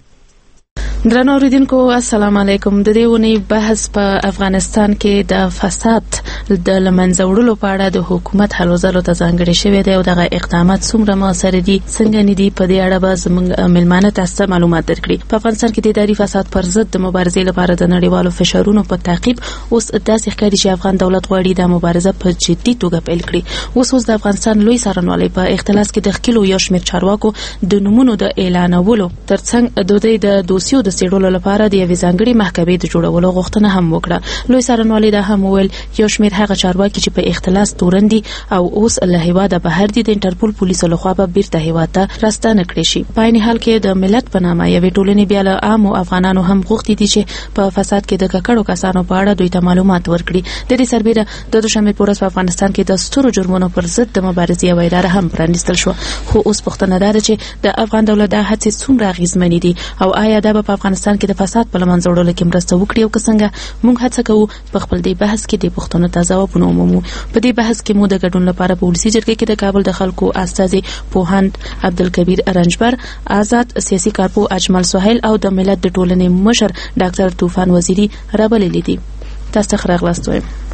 درنو اوریدونکو السلام علیکم. د دې ونی بحث په افغانستان کې د فساد د لمنځه وړلو په اړه د حکومت هلو ځلو ته ځانګړي شوی دی او دغه اقدامات څومره موثر دي څنګه نه دي په دې اړه به زموږ ملمانه تاسو معلومات درکړي. په افغانستان کې د اداري فساد پر ضد د مبارزې لپاره د نړیوالو فشارونو په تعقیب اوس داسې ښکاري چې افغان دولت غواړي د مبارزه په جدي توګه پیل کړي. اوس د افغانستان لوی څارنوالۍ په اختلاس کې د خلکو یو شمېر چارواکو د نمونو د اعلانولو ترڅنګ د دوی د دوسیو د سیړولو لپاره د یوې ځانګړې محکمې د جوړولو غوښتنه هم وکړه. لوی څارنوالۍ دا هم وویل یو شمېر هغه چارواکي چې په اختلاس تورندي او اوس له هیواده بهر دي د انټرپول پولیسو لخوا به بیرته هیواد ته راستانه کړي شي. په عین حال کې د ملت په نامه یوې ټولنې بیا له عامو افغانانو هم غوښتي دي چې په فساد کې د ککړو کسانو په اړه دوی ته معلومات ورکړي. د دې سربېره د دوشنبه په ورځ په افغانستان کې د سترو جرمونو پر ضد د مبارزې یوه اداره هم پرانیستل شو. خو اوس پوښتنه ده چې د افغان دولت د هڅې څومره اغیزمنې دي او آیا دا په افغانستان کې د فساد په لمنځه وړلو کې مرسته وکړي او که څنګه. موږ هڅه کوو په خپل دې بحث کې د پوښتنو ته ځوابونه ومومو. په دې بحث کې مو د ګډون لپاره په ولسي جرګه کې د کابل د خلکو استازي پوهاند عبدالکبیر رنجبر، آزاد سیاسي کارپو اجمل سهیل او د ملت د ټولنې مشر ډاکټر طوفان وزیری رابللي دي. تاسو ښه راغلاست.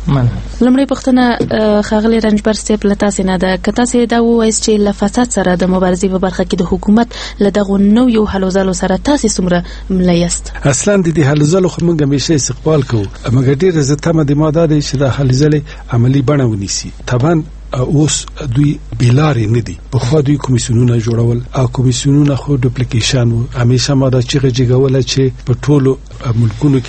لمړی پوښتنه خاغلی رنجبر صاحب له تاسو نه ده که تاسو دا وایئ چې له فساد سره د مبارزې په برخه کې د حکومت له دغو نویو هلو ځلو سره تاسو څومره مله یاست؟ اصلا د دې هلو ځلو خو موږ همیشه استقبال کوو مګر ډېره زه تمه د ما دا دی چې د هلو ځلې عملي بڼه ونیسي. طبعا اوس دوی بیلارې نه دي. پخوا دوی کمیسیونونه جوړول او کمیسیونونه خو ډوپلیکیشن وو. همیشه ما دا چیغه جګوله چې په ټولو ملکونو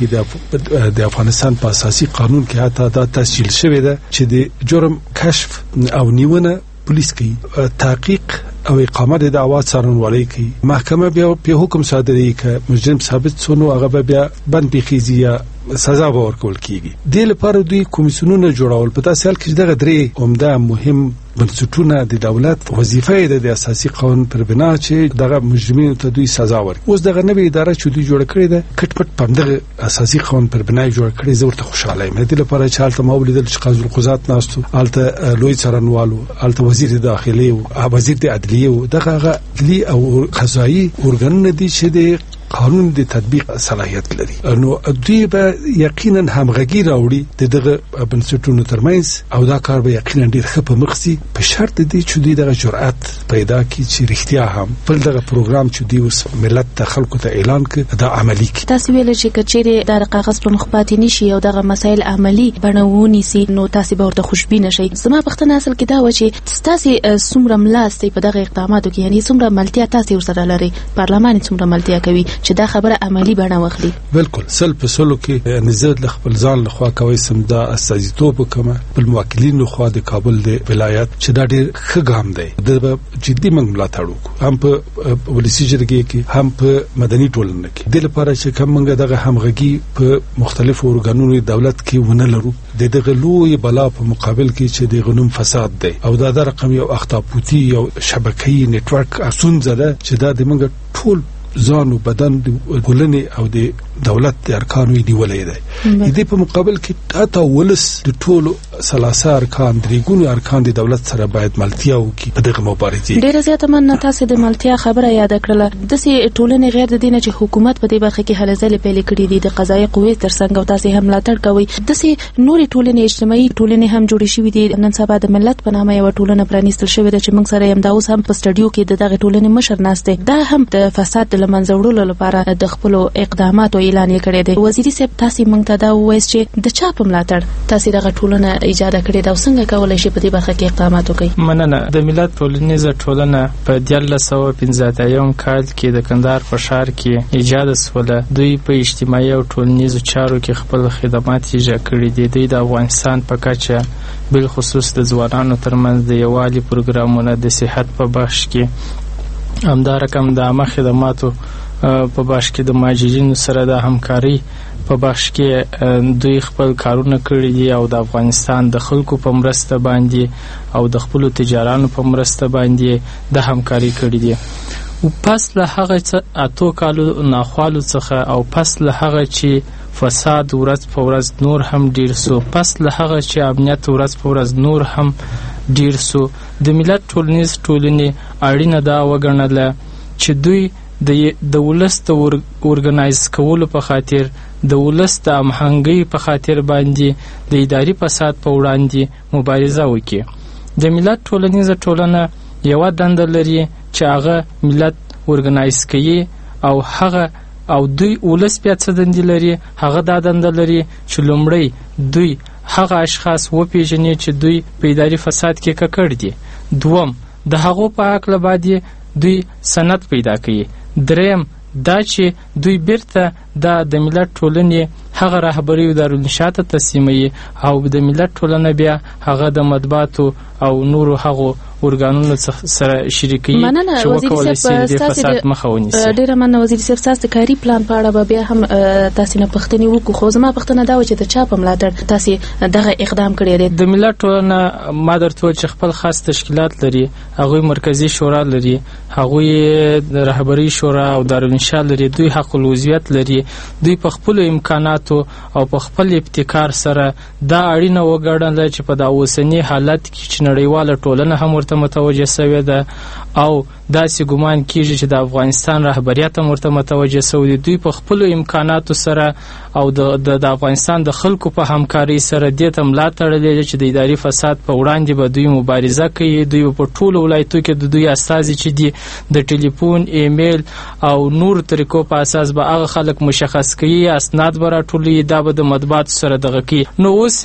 کې د افغانستان په اساسي قانون کې حتی دا تسجیل شوی ده چې د جرم کشف او نیونه پولیس کوي، تحقیق او اقامه د دعوات څارنوالۍ کوي، محکمه بیا په حکم صادري که مجرم ثابت سونو هغه بیا بند بخیزي یا سزا ورکول کیږي. د لپاره دوی کمیسیونونه جوړول. په تاسو حال کې دغه درې عمده مهم بنسټونه د دولت وظیفه ده د اساسي قانون پر بنا چې دغه مجرمینو ته دوی سزا ورکړي. اوس دغه نوې اداره چې دوی جوړ کړې ده کټ پټ پمدغه اساسي قانون پر بنا جوړ کړي. زه ورته خوشاله یم د لپاره چې حالت ما ولیدل چې قاضي القضات ناستو، حالت لوی څارنوالو، حالت وزیر داخلي او وزیر د عدلیه او دغه عدلی او قضایي ارګانونه دي چې د قانون د تطبیق صلاحیت لري. نو دوی به یقینا همغږي راوړي دغه بنسټونو ترمنځ او دا کار به یقینا ډیر ښه په مخ سي، په شرط دی چې دوی دغه جرأت پیدا کړي چې رښتیا هم په دغه پروګرام چې دوی اوس ملت ته خلکو ته اعلان کړي دا عملی کړي. تاسو ویل چې کچېره د کاغذ په مخ پاتې نشي او دغه مسایل عملی بڼونی سي نو تاسو به ورته خوشبینه شئ. زما پښتنه اصل کې دا و چې تاسو څومره ملاستي په دغه اقداماتو کې، یعنی څومره ملتیا تاسو ورسره لري، پارلمان څومره ملتیا کوي چې دا خبره عملی بڼه واخلي. بالکل سل په سلو کې نزاد خپل ځان لخوا کوي سم دا استازیتوب کوم په موکلینو خو د کابل د ولایت چې دا ډېر ښه ګام دی. د جدي منګ ملاتړ وکړو هم په ولسی جرګې کې هم په مدني ټولنه کې د لپاره چې کوم منګ دغه همغږي په مختلفو ارګانونو دولت کې ونه لرو. دغه لوی بلا په مقابل کې چې د غنوم فساد دی او دا د رقم یو اختاپوتی او شبکه‌ای نتورک اسون زده چې دا د منګ ټول ځان او بدن د ټولنې او د دولت د ارکانو دی ولې دی. دې په مقابل کې اته ولس د ټولو 30 ارکان درېګونو ارکان د دولت سره باید ملتیا وکړي په دغه مبارزه. ډېر زیات من تاسو د ملتیا خبره یاد کړله. د سي ټولنې غیر د دینه چې حکومت په دې برخه کې هلې ځلې پیل کړې دي د قضایي قوې ترڅنګ او تاسو هم ملاتړ کوي. د سي نوري ټولنې اجتماعي ټولنې هم جوړې شوې دي. نن سبا د ملت په نامه یو ټولنه پرانیستل شوې ده چې موږ سره هم دا اوس هم په سټډیو کې دغه ټولنې مشر ناشته. دا هم د فساد د لمنځه وړلو لپاره د خپل اقداماتو اعلان کړی دی. وزیري صاحب تاسو موږ ته دا وایي چې د چا په ملاتړ تاسو دغه ټولنه ایجاد کړې ده او څنګه کولای شي په دې برخه کې اقدامات وکړي؟ مننه. د ملت ټولنیزه ټولنه په 1915 کال کې د کندهار په ښار کې ایجاد شوه. دوی په اجتماعي او ټولنیزو چارو کې خپل خدمات ایجاد کړي دي. دوی د افغانستان په کچه بل خصوص د ځوانانو ترمنځ د یووالي پروګرامونه د صحت په بخش کې همدا رقم د عامه خدماتو په بخش کې د ماجرینو سره د همکاري په بخش کې دوی خپل کارونه کړی دي او د افغانستان د خلکو په مرسته باندې او د خپل تجارانو په مرسته باندې د همکاري کړی دي. او پس له هغه اتو کالو ناخوالو څخه او پس له هغه چې فساد ورځ په ورځ نور هم ډیر سو، پس له هغه چې امنیت ورځ په ورځ نور هم ډیر سو، د ملت ټولنیز ټولنې اړینه دا وګڼله چې دوی د ولس د اورګنایز کولو په خاطر د ولس د همغږۍ په خاطر باندې د اداري فساد په وړاندې مبارزه وکړي. د ملت ټولنیزه ټولنه یو دنده لري چې هغه ملت اورګنایز کوي او هغه او دوی ولس بیا څه دندې لري، هغه دا دنده لري چې لومړی دوی هغه اشخاص وپیژني چې دوی په اداري فساد کې ککړ دي. دوم د هغو په حق باندې دوی سند پیدا کوي. دریم دا چې دوی بیرته د ملت ټولنې هغه رهبري او دارالنشاط تسلیموي او د ملت ټولنه بیا هغه د مطبوعاتو او نورو هغو ورګانونو سره شریکي چې وکولای شي د فساد مخه ونیسي. ډیره مننه وزیر صاحب. تاسو د کاري پلان په اړه بیا هم تاسو نه پښتني وکړو، خو زما پښتنه دا و چې د چا په ملاتړ تاسو دغه اقدام کړی دی؟ د ملت ټولنه ما درته چې خپل خاص تشکیلات لري، هغه مرکزی شورا لري، هغه د رهبری شورا او دارالانشاء لري، دوی حق العضویت لري. دوی په خپل امکاناتو او په خپل ابتکار سره دا اړینه وګڼله چې په دا اوسنی حالت کې چې نړیواله ټولنه هم ورته متوجه شوې ده او داسې ګمان کیږي چې د افغانستان رهبریت هم ورته متوجه شوی دی. دوی په خپل امکاناتو سره او د افغانستان د خلکو په همکاري سره دې ته ملاتړ لري چې د اداري فساد په وړاندې به دوی مبارزه کوي. دوی په ټولو ولایتو کې د دوی استازي چې دي د ټلیفون، ایمیل او نور طریقو په اساس به هغه خلک مشخص کوي، اسناد به راټولوي، دا به د مطبوعات سره دغه کوي. نو اوس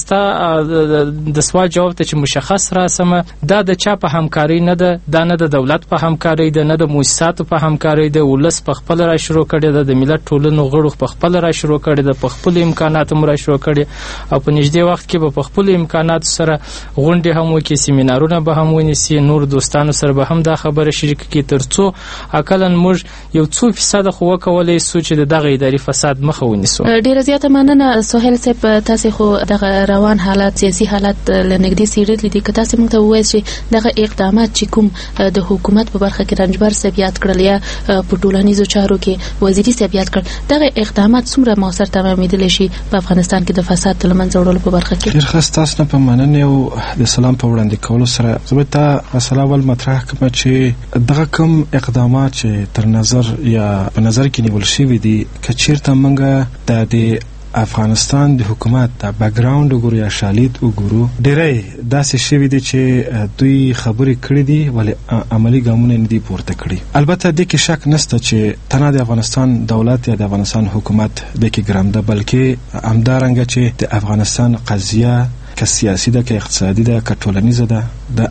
د سوال جواب ته چې مشخص راسمه دا د چا په همکاري نه ده، دا نه د دولت په همکاري ده، نه د مؤسساتو په همکاري ده. ولس په خپل را شروع کړی ده، د ملت ټولنو غړو په خپل را شروع شروع کړي د خپل امکاناتو مر شروع کړي او په نږدې وخت کې په خپل امکاناتو سره غونډې هم وکړي سیمینارونه به هم ونیسي نور دوستانو سره به هم دا خبره شریک کړي ترڅو اقلن موږ یو 2% خو وکولای سو چې دغه اداري فساد مخه ونیسو. ډیره زیاته مننه سهیل صاحب تاسو خو دغه روان حالات سیاسي حالات لنګدي سیرت لیدي که تاسو موږ ته وایي چې دغه اقدامات چې کوم د حکومت په برخه کې رنجبر صاحب یاد کړل یا په ټولنیزو چارو کې وزیري صاحب یاد کړ دغه اقدامات څومره موثر تمامېدل شي په افغانستان کې د فساد د لمنځه وړلو په برخه کې؟ ډیر ښه تاسو نه په مننه او د سلام په وړاندې کولو سره زبته مسله ول مطرح کوم چې دغه کوم اقدامات چې تر نظر یا په نظر کې نیول شوی دي کچیرته موږ د افغانستان د حکومت د بیک ګراوند وګورو یا شالید وګورو ډېرې داسې شوی دي چې دوی خبرې کړې دي ولی عملی ګامونه نه دي پورته کړي. البته د کې شک نشته چې تنه د افغانستان دولت یا د افغانستان حکومت د کې ګرام ده بلکې همدارنګه چې د افغانستان قضیه که سیاسي ده که اقتصادي ده که ټولنیزه ده د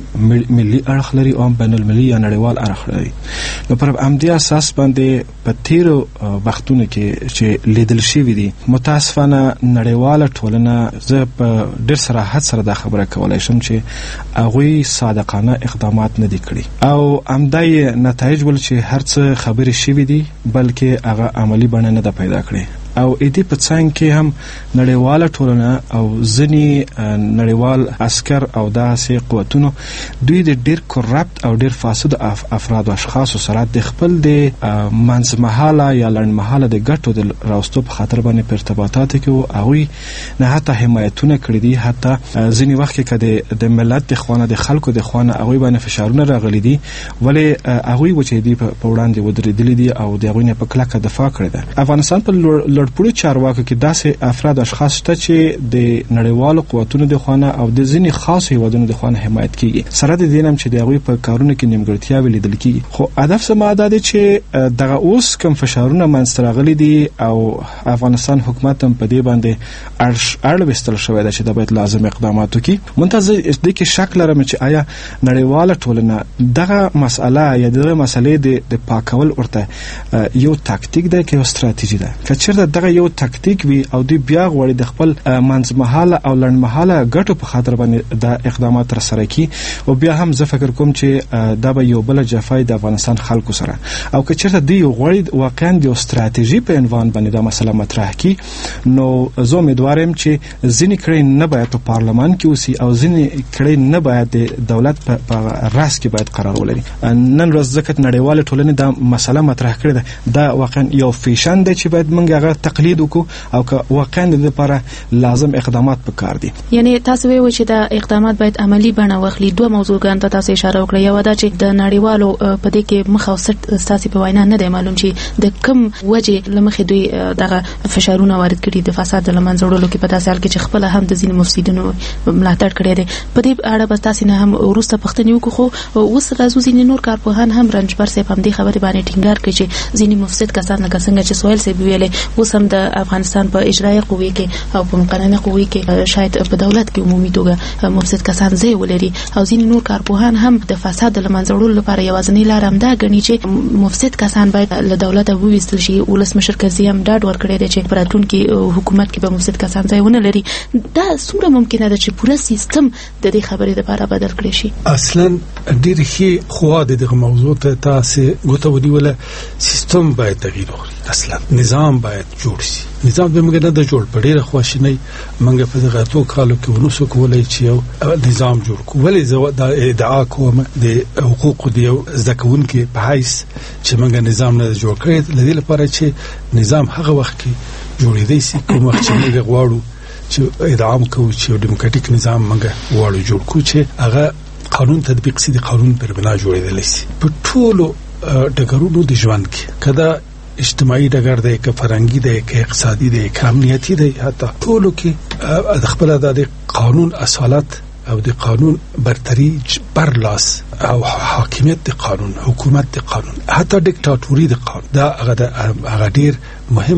ملي اړخ لري او بین المللي یا نړیوال اړخ لري. نو پر همدې اساس باندې په تیرو وختونو کې چې لیدل شوی دي متاسفانه نړیواله ټولنه زه په ډېر صراحت سره دا خبره کولای شم چې هغوی صادقانه اقدامات نه دي کړي او همدای نتایج ول چې هر څه خبرې شوی دي بلکې هغه عملی بڼه نه ده پیدا کړې او ایدی په څنګ کې هم نړیواله ټولنه او ځنی نړیوال عسكر او داسې قوتونو دوی د ډیر کرپټ او ډیر فاسد افراد او اشخاص سره د خپل د منځمحاله یا لړمحاله د ګټو د راوستو په خاطر باندې ارتباطات کوي او نه حتی حمایتونه کړی دي حتی ځنی وخت کې د ملت د خوانه د خلکو د خوانه هغه باندې فشارونه راغلي دي ولی هغه و چې دی په وړاندې ودرېدل دي او د هغه نه په کلکه دفاع کړی ده. افغانستان په لړپوړو چارواکو کې داسې افراد اشخاص ته چې د نړیوالو قوتونو د خوانه او د ځینی خاص هیوادونو د خوانه حمایت کوي سره د دینم چې دغه په کارونو کې نیمګړتیاوې لیدل کیږي خو هدف سماده دي چې دغه اوس کوم فشارونه منستراغلي دي او افغانستان حکومت هم په دې باندې اړ وستل شوی دی چې د باید لازم اقدامات وکړي. منتظر د کې شک لرم چې آیا نړیواله ټولنه دغه مسله یا دغه مسلې د پاکول ورته یو تاکتیک ده که یو ستراتیژي ده که چیرته دغه یو تاکتیک وي او دی بیا غوړي د خپل منځمحاله او لړمحاله ګټو په خاطر باندې د اقدامات تر سره کی او بیا هم زه فکر کوم چې دا به یو بل جفای د افغانستان خلکو سره او که چیرته دی غوړي واقعا د استراتیژي په عنوان باندې دا مسله مطرح کی نو زه امیدوارم چې ځینې کړي نه باید په پارلمان کې اوسي او ځینې کړي نه باید د دولت په راس کې باید قرار ولري. نن ورځ ځکه نړیواله ټولنه دا مسله مطرح کړې ده دا واقعا یو فیشن دی چې باید موږ هغه تقلید وکړو او که واقعا د لپاره لازم اقدامات پکار دي. یعنی تاسو وایئ چې دا اقدامات باید عملی بڼه واخلي. دوه موضوعګان ته تاسو اشاره وکړه یو دا چې د نړیوالو په دې کې مخ او سټ ستاسو په وینا نه دی معلوم چې د کم وجه لمخې دوی دغه فشارونه وارد کړي د فساد لمنځه وړلو کې په تاسو حال کې چې خپل هم د ځینې مفسدینو ملاتړ کړی دی. په دې اړه بس تاسو نه هم ورسته پښتنې وکړو خو اوس راځو ځینې نور کارپوهان هم رنجبر صاحب هم دې خبرې باندې ټینګار کوي چې ځینې مفسد کسان لکه څنګه چې سویل صاحب ویلې اوس هم د افغانستان په اجرایي قوې کې او په مقننه قوې کې شاید په دولت کې عمومي توګه مفسد کسان ځای ولري او ځینې نور کارپوهان هم د فساد لمنځه وړلو لپاره یوازینی لار هم دا ګڼي چې مفسد کسان باید له دولته وویستل شي. ولسمشر کرزي هم ډاډ ورکړی دی چې په راتلونکي حکومت کې به مفسد کسان ځای ونه لري. دا څومره ممکنه ده چې پوره سیستم د دې خبرې لپاره بدل کړي شي؟ اصلا ډېر ښه خو د دغه موضوع ته تاسو غوته ونیول سیستم باید تغییر وکړي. اصلا نظام باید جوړ شي. نظام به موږ نه د جوړ پړې خوښنۍ موږ په دغه تو کالو کې ونوسو کولای چې یو نظام جوړ کو ولې زه د ادعا کوم د حقوق دی ځکهون کې په حیث چې موږ نظام نه جوړ کړی لدې لپاره چې نظام هغه وخت کې جوړېدای شي کوم وخت چې موږ غواړو چې ادعام کوو چې ډیموکراټیک نظام موږ غواړو جوړ کو چې هغه قانون تطبیق سي د قانون پر بنا جوړېدل شي په ټولو ډګرونو د ژوند کې کدا اجتماعي ډګر دی که فرهنګي دی که اقتصادي دی که امنیتي دی حتی ټولو کې د خپل د قانون اصالت او د قانون برتری برلاس او حاکمیت د قانون حکومت د قانون حتی ډیکټاتوري د قانون دا هغه ډیر مهم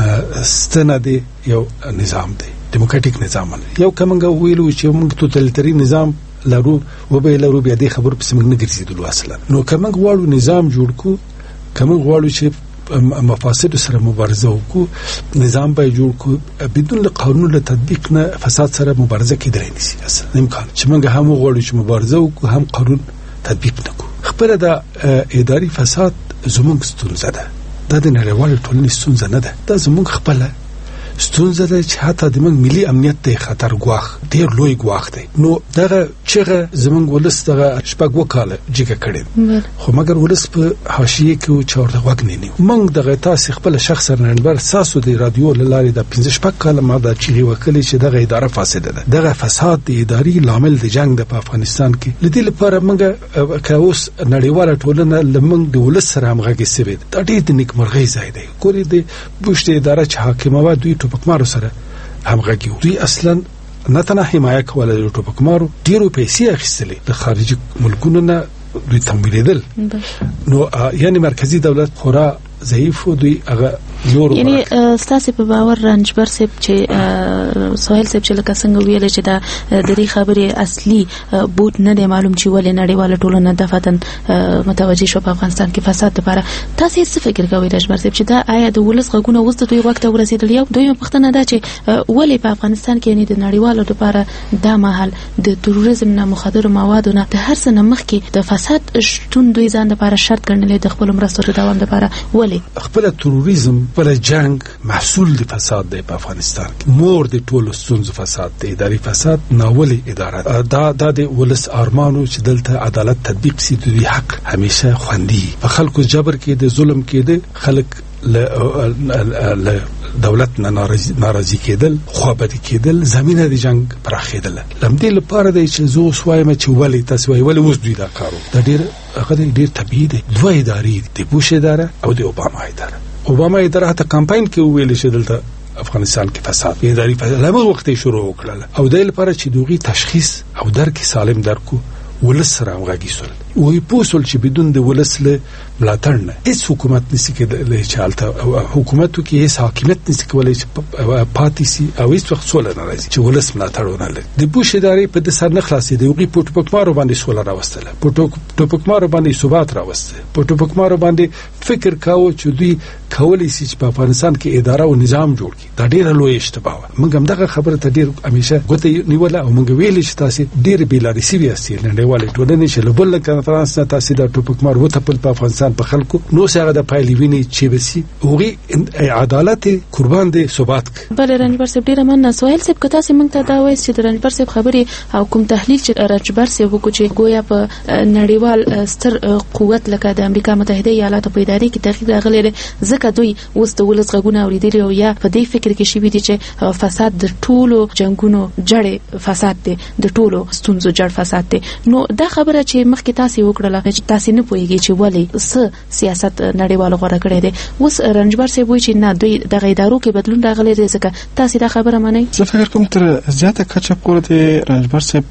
ستنه دی یو نظام دی ډیموکراټیک نظام یو کومه ویلو چې موږ توتالیتاري نظام لرو وبې لرو بیا د خبر په سمګ نه ګرځیدلو اصلا نو کومه غواړو نظام جوړ کو کومه غواړو چې مفاسد سره مبارزه وکړو نظام به جوړ کو بدون قانون له تطبیق نه فساد سره مبارزه کېدای نشي اصلا امکان چې موږ هم غواړو چې مبارزه وکړو هم قانون تطبیق نکړو خپل د اداري فساد زموږ ستونزه ده د نړیوال ټولنې ستونزه نه ده دا زموږ خپل ستونزه ده چې حتی د موږ ملي امنیت ته خطر ګواښ ډیر لوی ګواښ دی نو دغه چېغه زموږ ولس دغه شپږ وکاله جګه کړي خو مګر ولس په حاشیه کې چورته وګ نه نیو موږ دغه تاسو خپل شخصا ننبر ساسو د رادیو لارې د 15 شپږ کاله ما د چیغي وکړي چې دغه اداره فاسده ده دغه فساد د اداري لامل د جنگ د افغانستان کې لدې لپاره موږ کاوس نړیواله ټولنه لمنګ د ولس سره همغږي سوي د ډېر د نیکمرغي ځای دی ګوري د بوشت اداره چې حاکمه و دوی ټوپکمارو سره همغږي دوی اصلا نه تنه حمایه کوله د ټوپکمارو ډیرو پیسې اخیستلې د خارجي ملکونو نه دوی تمویلېدل نو یعنی مرکزی دولت خورا ضعیف و دوی هغه نور یعنی ستاسو په باور رنجبر صاحب چې سهیل صاحب چې لکه څنګه ویل چې دا د دې خبرې اصلي بوت نه دی معلوم چې ولې نړیواله ټولنه دفتن متوجه شو په افغانستان کې فساد لپاره تاسو څه فکر کوئ رنجبر صاحب چې دا آیا د ولس غوونه وسته دوی وخت ورسېدل یو دوی پښتنه دا چې ولې په افغانستان کې یعنی د نړیواله لپاره دا مهال د تروریزم نه مخدر موادو نه د هر څه نه مخکې د فساد شتون دوی ځان لپاره شرط ګڼلې د خپل مرستو د دوام لپاره ولې خپل تروریزم بل جنگ محصول د فساد دی په افغانستان کې مور د ټولو ستونزو فساد دی اداري فساد ناولي اداره دا د ولس ارمانو چې دلته عدالت تطبیق سي د حق همیشه خوندي په خلکو جبر کې د ظلم کې د خلک له دولت نه ناراضي کېدل خوابدي کېدل زمينه د جنگ پراخېدل لمدې لپاره د چې زو سوایم چې ولې تاسو ولې اوس دوی دا کارو د ډېر طبيعي دي دوه ادارې د بوش اداره او د اوباما اداره ته کمپاین کې ویل چې دلته افغانستان کې فساد اداري فساد له وخت شروع وکړل او د لپاره چې دوی تشخیص او درک سالم درکو ولس سره همغږي سول وی پوسول چې بدون د ولس له ملاتړ نه هیڅ حکومت نشي کېدلی چې حالت حکومتو کې هیڅ حاکمیت نشي کولای چې پاتې سي او هیڅ وخت سوله نه راځي چې ولس ملاتړ ونه لري د بوش ادارې په د سر نه خلاصې دی وی ټوپکمارو باندې سوله راوستله ټوپکمارو باندې ثبات راوسته ټوپکمارو باندې فکر کاوه چې دوی کولای شي چې په افغانستان کې اداره او نظام جوړ کړي دا ډیره لوی اشتباه موږ هم دغه خبره ته ډیر همیشه ګوته نیوله او موږ ویل چې تاسو ډیر بیلاري سي ویاسي نړیواله ټولنې چې لبل کنفرانس ته تاسو د ټوپکمار وته په افغانستان په خلکو نو څنګه د پایلې ویني چې وسی اوغي عدالت قربان دي ثبات بل رنجبر صاحب ډیر مننه سهیل صاحب کته سم موږ ته دا وایي چې رنجبر صاحب خبري او کوم تحلیل چې رنجبر صاحب کو چې گویا په نړیوال ستر قوت لکه د امریکا متحده ایالاتو په ادارې کې تغییر راغلی ځکه دوی اوس د ولس غږونه اوریدل او یا په دې فکر کې شي دي چې فساد د ټولو جنگونو جړې فساد دی د ټولو ستونزو جړ فساد دی نو دا خبره چې مخکې تاسو وکړه چې تاسو نه پوهیږئ چې ولې سیاست نړیوال غوړه کړی دی اوس رنجبر صاحب وایي چې نه دوی د ادارو کې بدلون راغلی دی ځکه تاسو دا خبره منئ زه فکر کوم تر زیاته کچه پورې رنجبر صاحب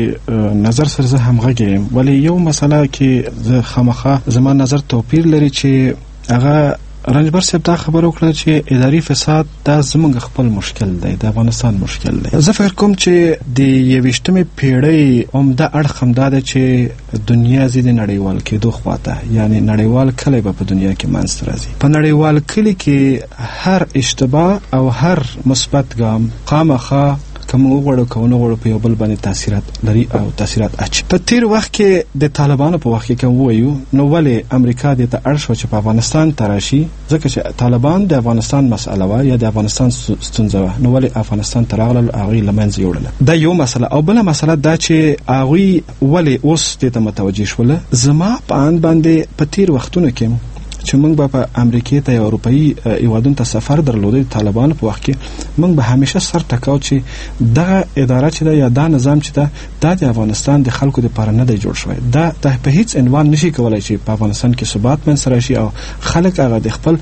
د نظر سره زه همغږی ولی یو مسله کې زه خامخا زما نظر توپیر لري چې هغه رنجبر صاحب دا خبر وکړه چې اداري فساد دا زموږ خپل مشکل دی د افغانستان مشکل دی زه فکر کوم چې د 21مې پیړۍ عمده اړخ هم دا ده چې دنیا زیات نړیوال کېدو خواته یعنی نړیوال کلی په دنیا کې منځ راځي په نړیوال کلی کې هر اشتباه او هر مثبت ګام خامخا کوم وګړو په یو بل باندې تاثیرات لري او تاثیرات اچي په تیر وخت کې د طالبانو په وخت کې کوم وایو نو ولې امریکا د ترشو چې په افغانستان تراشي ځکه چې طالبان د افغانستان مسأله و یا د افغانستان ستونزه و نو ولې افغانستان ترغل هغه لمنځه یوړل دا یو مسله او بل مسله دا چې هغه ولې اوس ته متوجه شول زما په ان باندې په تیر وختونو کې چې موږ په امریکا ته او اروپאי ایوادون ته سفر درلودې طالبان په وخت کې موږ به همیشه سر ټکاو چې دغه اداره چې دا یا دا نظام چې دا د افغانستان د خلکو لپاره نه دی جوړ شوی دا په هیڅ عنوان نشي کولای چې په افغانستان کې ثبات من سره شي او خلک هغه د خپل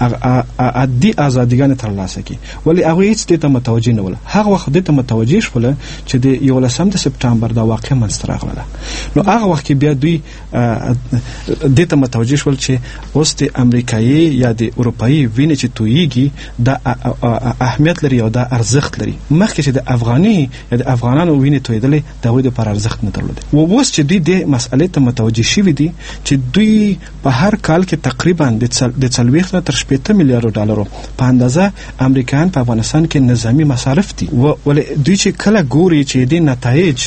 عادي ازادیګان ترلاسه کړي ولی هغه هیڅ ته متوجه نه ول هغه وخت ته متوجه شول چې د 11 سپټمبر دا واقع منځ راغله نو هغه وخت بیا دوی د ته متوجه شول چې اوس د امریکایي یا د اروپאי وینې چې تویږي دا اهمیت لري او دا ارزښت لري مخکې چې د افغاني یا د افغانانو وینې تویدلې دا هغوی د پر ارزښت نه درلود. و اوس چې دوی د مسئلې ته متوجه شوي دي چې دوی په هر کال کې تقریبا د 40 نه تر 80 میلیارډ ډالرو په اندازه امریکایان په افغانستان کې نظامی مصارف دي. ولې دوی چې کله ګوري چې د نتایج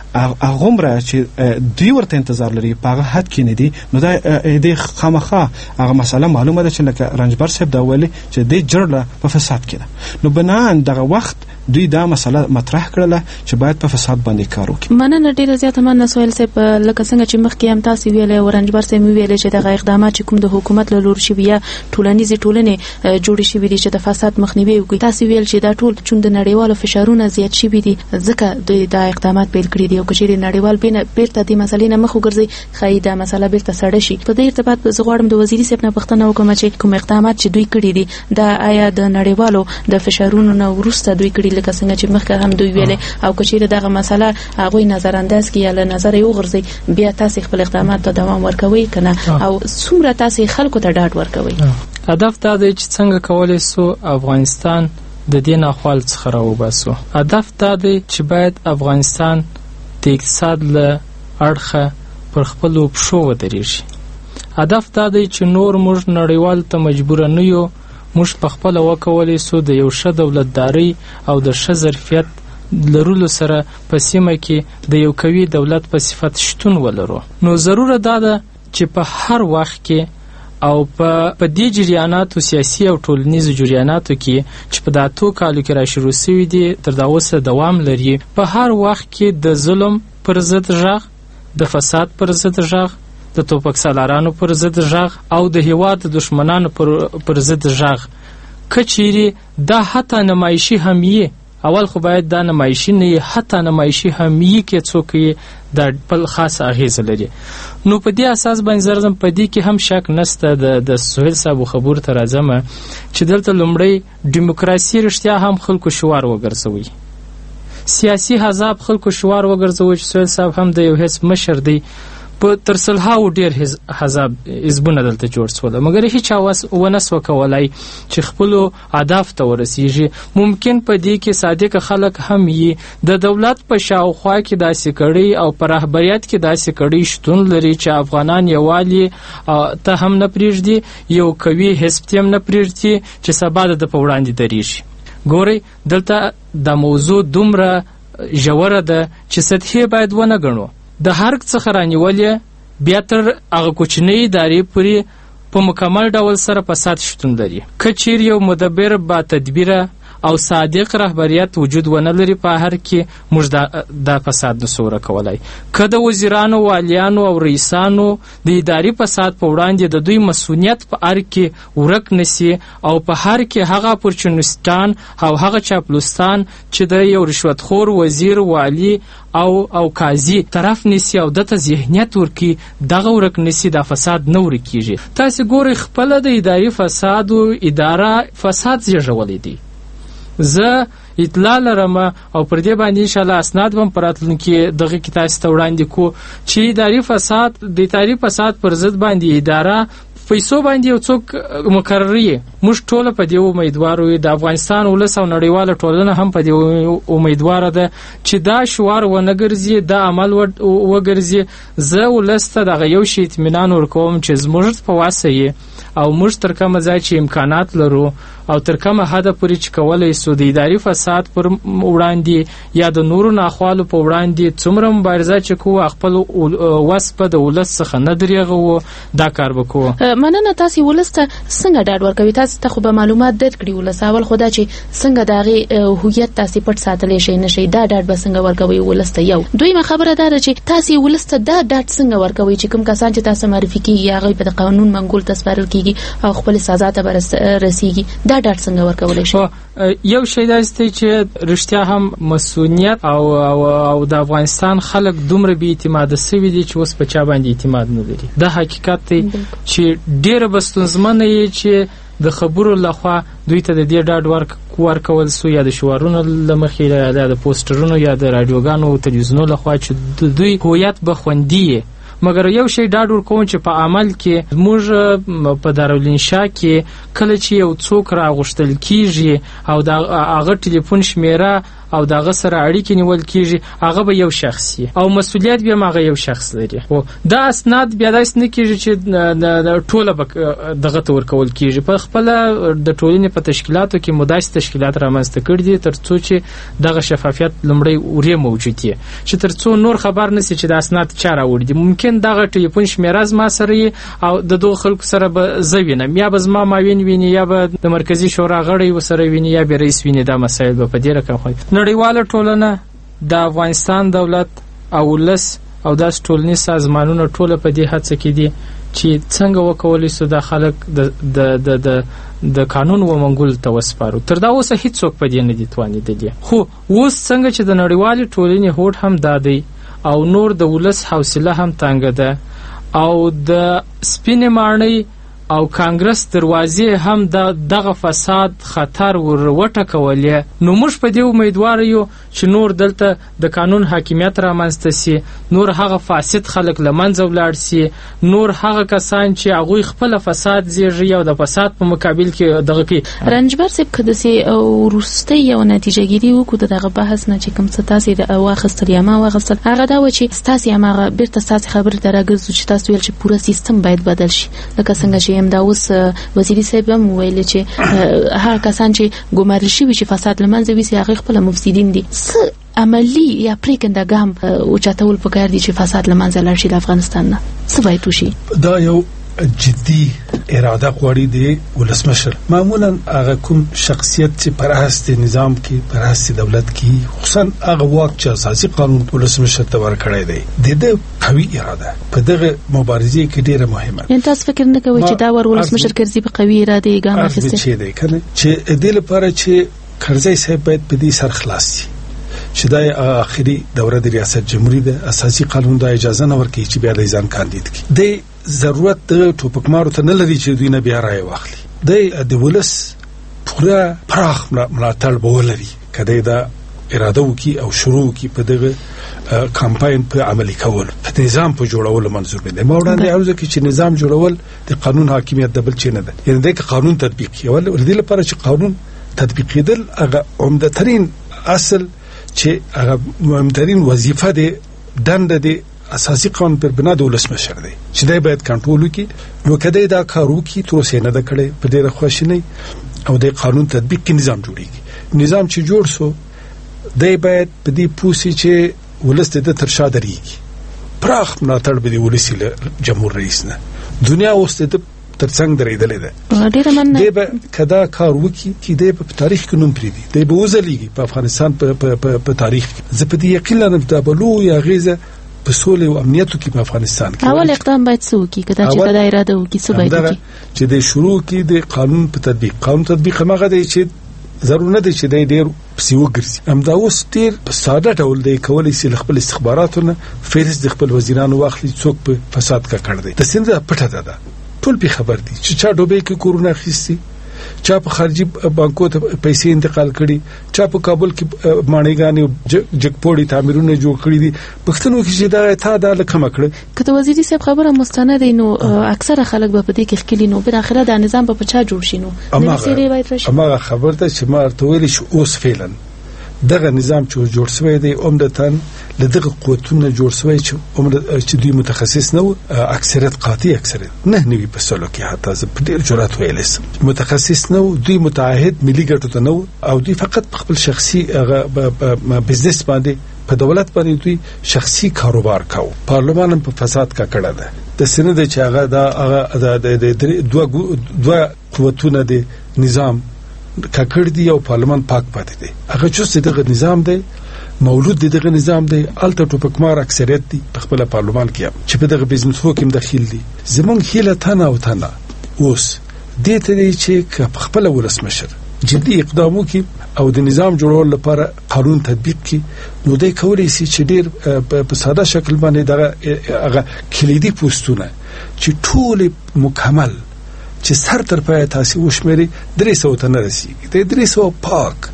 هغومره چې دوی ورته انتظار لري په هغه حد کې نه دي، نو دا د خامخا هغه مسله معلومه ده چې لکه رنجبر صاحب دا ویلي چې د جړله په فساد کې ده. نو بنان دغه وخت دوی دا مسله مطرح کړله چې باید په فساد باندې کار وکړي. مننه ډیره زیاته مننه سویل صاحب. لکه څنګه چې مخکې هم تاسو ویلې ورنجبر صاحب ویلې چې دغه اقدامات چې کوم د حکومت له لوري شوي یا ټولنیزې ټولنې جوړې شوي دي چې د فساد مخنیوي وکړي، تاسو ویل چې دا ټول چې د نړیوالو فشارونو زیات شوي دي ځکه دوی دا اقدامات پیل کړي دي، او کچېرې نړیوال بیرته د مسلې نه مخ وګرځي خای دا مسله بیرته سړه شي. په دې ارتباط زه غواړم د وزیري صاحب نه پوښتنه وکړم چې کوم اقدامات چې دوی کړي دي دا آیا د نړیوالو د فشارونو نه وروسته دوی کړي، لکه څنګه چې مخکې هم دوی ویلې، او کچېرې دغه مسله هغه نظر انداز کې یا له نظر یو غرزي بیا تاسو خپل اقدامات ته دوام ورکوي کنه، او څومره تاسو خلکو ته ډاډ ورکوي؟ هدف دا دی چې څنګه کولای سو افغانستان د دې ناخوال څخه راوباسو. هدف دا دی چې باید افغانستان د اقتصاد له اړخه پر خپلو پښو ودرېږي. هدف دا دی چې نور موږ نړیوال ته مجبور نه یو، موږ په خپله وکولی سو د یو ښه دولتدارۍ او د ښه ظرفیت لرلو سره په سیمه کې د یو قوي دولت په صفت شتون ولرو. نو ضروره دا ده چې په هر وخت کې او په دې جریاناتو سیاسي او ټولنیزو جریاناتو کې چې په داتو کالو کې را شروع شوي دي تر دا اوسه دوام لري، په هر وخت کې د ظلم پر ضد غږ، د فساد پر ضد غږ، د توپک سالارانو پر ضد غږ او د هیواد د دشمنانو پر ضد غږ. کچېرې دا حتی نمایشي هم یې، اول خو باید دا نمایشي نه یې، حتی نمایشي هم یې کې څوک یې دا خپل خاص اغیزه لري. نو په دې اساس باندې زرزم په دې کې هم شک نشته د سهیل صاحب خبر ته راځم چې دلته لومړی دیموکراسي رښتیا هم خلکو شوار وګرځوي، سیاسي حزب خلکو شوار وګرځوي چې سهیل صاحب هم د یو حزب مشر دی، په تر سلهاو ډیر حزب حزبونه دلته جوړ شول، مګر هیڅ ونه سو کولای چې خپل اهداف ته ورسیږي. ممکن په دې کې صادق خلک هم یي، د دولت په شاوخوا کې داسې کړي او په رهبریت کې داسې کړي شتون لري چې افغانان یوالي ته هم نه پریږدي، یو قوي حزب هم نه پریږدي چې سبا د په وړاندې درېږي. ګورئ دلته د موضوع دومره ژوره ده چې سطحي باید ونه ګڼو. د هر څخه رانیولې بیا تر هغه کوچنۍ ادارې پورې په مکمل ډول سره فساد شتون لري. که چیرې یو مدبر با تدبیره او صادق رهبریت وجود ونه لري په هر کې موږ دا فساد نسو ورکولای. که د وزیرانو، والیانو او رئیسانو د اداري فساد په وړاندې د دوی مسؤلیت په هر کې ورک نسی او په هر کې هغه اپورچونیستان او هغه چاپلوستان چې د یو رشوتخور وزیر، والی او قاضي طرف نسی او دته ذهنیت ورکی دغه ورک نسی دا فساد نه ورکیږي. تاسو ګورئ خپل د اداري فساد او اداره فساد زیږولې دي. زه اطلاع لرم او پر دې باندې ان شاء الله اسناد هم پراتلونکي دغه کتاب ته وړاندې کو چې اداري فساد د اداري فساد پر ضد باندې اداره پیسو باندې یو څوک مقرري. موږ ټول په دې امیدوارو، د افغانستان ولس او نړیواله ټولنه هم په دې امیدواره ده چې دا شعار ونګرځي، دا عمل وګرځي. زه ولس ته دغه یو شی اطمینان ورکوم چې زموږ په واسه او موږ تر کومه ځای چې امکانات لرو او تر کومه حد پورې چې کولای سو د اداري فساد پر وړاندې یا د نورو ناخوالو په وړاندې څومره مبارزه چې کوو خپل وس په د ولس څخه نه درېږو دا کار وکړو. مننه. تاسو ولس ته څنګه ډاډ ورکوي؟ تاسو ته خو به معلومات درکړي ولس، اول خدا چې څنګه دغه هویت تاسو پټ ساتلی شي نشي، دا ډاډ به څنګه ورکوي ولس ته؟ یو دویمه خبره ده چې تاسو ولس ته دا ډاډ څنګه ورکوي چې کوم کسان چې تاسو معرفي کیږي هغه په قانون منګول تسپارل کیږي او خپل سزا ته رسیږي، دا ډاډ څنګه ورکول شي؟ یو شی دا دی چې رښتیا هم مسؤلیت او د افغانستان خلک دومره بې اعتماده سوي دي چې اوس په چا باندې اعتماد نه لري. دا حقیقت دی چې ډېره به ستونزمنه یې چې د خبرو لخوا دوی ته د دې ډاډ ورکول سو یا د شعارونو له مخې یا د پوسټرونو یا د راډیوګانو او تلویزیونونو لخوا چې دوی هویت به خوندي. مګر یو شی ډاډ ورکوم چې په عمل کې موږ په دارالانشا کې کله چې یو څوک راغوښتل کیږي او د هغه ټلیفون شمیره او دغه سره اړیکې نیول کیږي هغه به یو شخصي او مسؤلیت به هغه یو شخص لري. او دا اسناد بیا داس نه کیږي چې د ټوله دغه تور کول کیږي. په خپل د ټولنې په تشکیلاتو کې مداس تشکیلات رامنځته کړي دي ترڅو چې دغه شفافیت لمړی اوري موجود وي چې ترڅو نور خبر نشي چې د اسناد چا راوړي دي. ممکن دغه ټلیفون شمیره ما سره او د دوه خلکو سره به زوینم یا به زما ماوین ویني یا به د مرکزی شورا غړي وسره ویني یا به رئیس ویني. دا مسایل به په دې رقم خو نړیواله ټولنه د افغانستان دولت او ولس او داس ټولنیز سازمانونه ټوله په دې هڅه کې دي چې څنګه وکولای شو د خلک د قانون و منګول ته وسپارو. تر دا اوسه هیڅوک په دې نه دي توانیدلی. خو اوس څنګه چې د نړیوالې ټولنې هوډ هم دادی او نور د ولس حوصله هم تنګه ده او د سپینې ماڼۍ او کانګرس دروازې هم دغه فساد خطر وټکولې. نو موږ په دې امیدوار یو چې نور دلته د قانون حاکمیت رامنځته سي، نور هغه فاسد خلک له منځه ولاړ سي، نور هغه کسان چې هغوی خپل فساد زیږي او د فساد په مقابل کې دغه کې رنجبر صاحب کدسي او روستي یو نتیجه ګیری وکړو دغه بحث نه چې کوم څه تاسو د واخستل یا ما واخستل هغه دا و چې تاسو یې هغه بیرته تاسو خبره درګرځو چې تاسو ویل چې پوره سیستم باید بدل شي. لکه څنګه چې هم دا اوس وزیر صاحب هم ویل چې هغه کسان چې ګمارل شوي چې فساد لمنځه ویسي هغه خپل مفسدین دي. عملی یا پریکنده ګام او چاتول پکار دي چې فساد لمنځه لاړ شي د افغانستان نه څه باید وشي. دا یو جدي اراده غواړي دی ولسمشر. معمولا هغه کوم شخصیت چې پر اساس نظام کې پر اساس دولت کې خصوصا هغه واک چې اساسي قانون ولسمشر ته ورکړی دی د قوي اراده په دغه مبارزه کې ډیره مهمه. ان تاسو فکر نه کوئ چې دا ولسمشر کرزي په قوي اراده ګام اخیسته چې دی کنه چې د لپاره چې کرزي صاحب باید په دې سر خلاص شي چې دا اخري دوره د ریاست جمهوریت د اساسي قانون د اجازه نه ورکړي چې بیا د ځان کاندید کړي. د ضرورت د ټوپکمارو ته نه لري چې دوی نه بیا راي واخلي. د ولس پوره پراخ ملاتړ به ولري کله دا اراده وکي او شروع وکي په دغه کمپاین په عملي کول په نظام په جوړولو منظور دی. ما وړاندې عرض وکړ چې نظام جوړول د قانون حاکمیت د بل چي نه ده، یعنی د قانون تطبیق کول ولې لپاره چې قانون تطبیق کېدل هغه عمده ترين اصل چې هغه مهمترین وظیفه دی دنده دی اساسي قانون پر بنا د ولسمشر دی چې دای باید کنټرول وکړي. نو کله دا کار وکړي تر اوسه نه ده کړي په ډیره خوشنۍ او د قانون تطبیق کې نظام جوړیږي. نظام چې جوړ سو دای باید په دې پوسی چې ولست د ترشا دریږي پراخ ملاتړ به دی ولسی جمهور رئیس نه دنیا اوس د ترڅنګ درېدلې ده. ډیره مننه. دی به کدا کار وکړي چې دی په تاریخ کې نوم پریدي دی به وزلیږي په افغانستان په تاریخ کې. زه په دې یقین لرم چې بلو یا غیزه په سولې او امنیت کې په افغانستان کې اول اقدام باید څوکي کدا چې د اراده وکړي څه باید وکړي چې د شروع کې د قانون په تطبیق هغه دی چې ضرور نه دی چې د ډیر پسیو ګرځي. همدا اوس ډیر په ساده ډول دی کولای شي خپل استخباراتونه فهرست د خپل وزیرانو واخلي څوک په فساد کا کړ دی. د سند پټه ده ټول په خبر دي چې چا دوبه کې کورونه خيستي، چا په خارجي بانکو ته پیسې انتقال کړي، چا په کابل کې ماڼیګانې جګپوړي تعمیرونه جوړ کړي دي. پښتنو کې چې دا تا دا لکه مکړه کته وزیر صاحب خبره مستند نو اکثره خلک به په دې کې خکلی نو بل اخره د نظام په چا جوړ شینو د سری روایت راشي. اما خبر ته چې ما ارتویل شو اوس فعلا دغه نظام چې جوړ شوی دی عمدتاً لدغه قوتونه جوړ شوی چې دوی متخصص نه اکثریت قاطع اکثریت نه نوي په سلو کې حتی زه په ډیر جرأت ویلسم متخصص نه دوی متعهد ملي ګټو ته نه او دوی فقط خپل شخصي بزنس باندې په دولت باندې دوی شخصي کاروبار کاوه. پارلمان هم په فساد کا کړه ده د سند چې هغه د دوه قوتونه د نظام ککړ دی او پارلمان پاک پاتې دی. هغه چې دغه نظام دی مولود دغه نظام دی الته ټوپکمار اکثریت دی په خپل پارلمان کې چې په دغه بزنس حکم داخل دي. زمونږ هیله تنه او تنه اوس دې ته دی چې په خپل ولسمشر جدي اقدام وکړي او د نظام جوړول لپاره قانون تطبیق کړي نو دې کولای شي چې ډیر په ساده شکل باندې دغه کلیدي پوسټونه چې ټول مکمل چې سر تر پای تاسو وشمري 300 ته نه رسیږي. د 300 پاک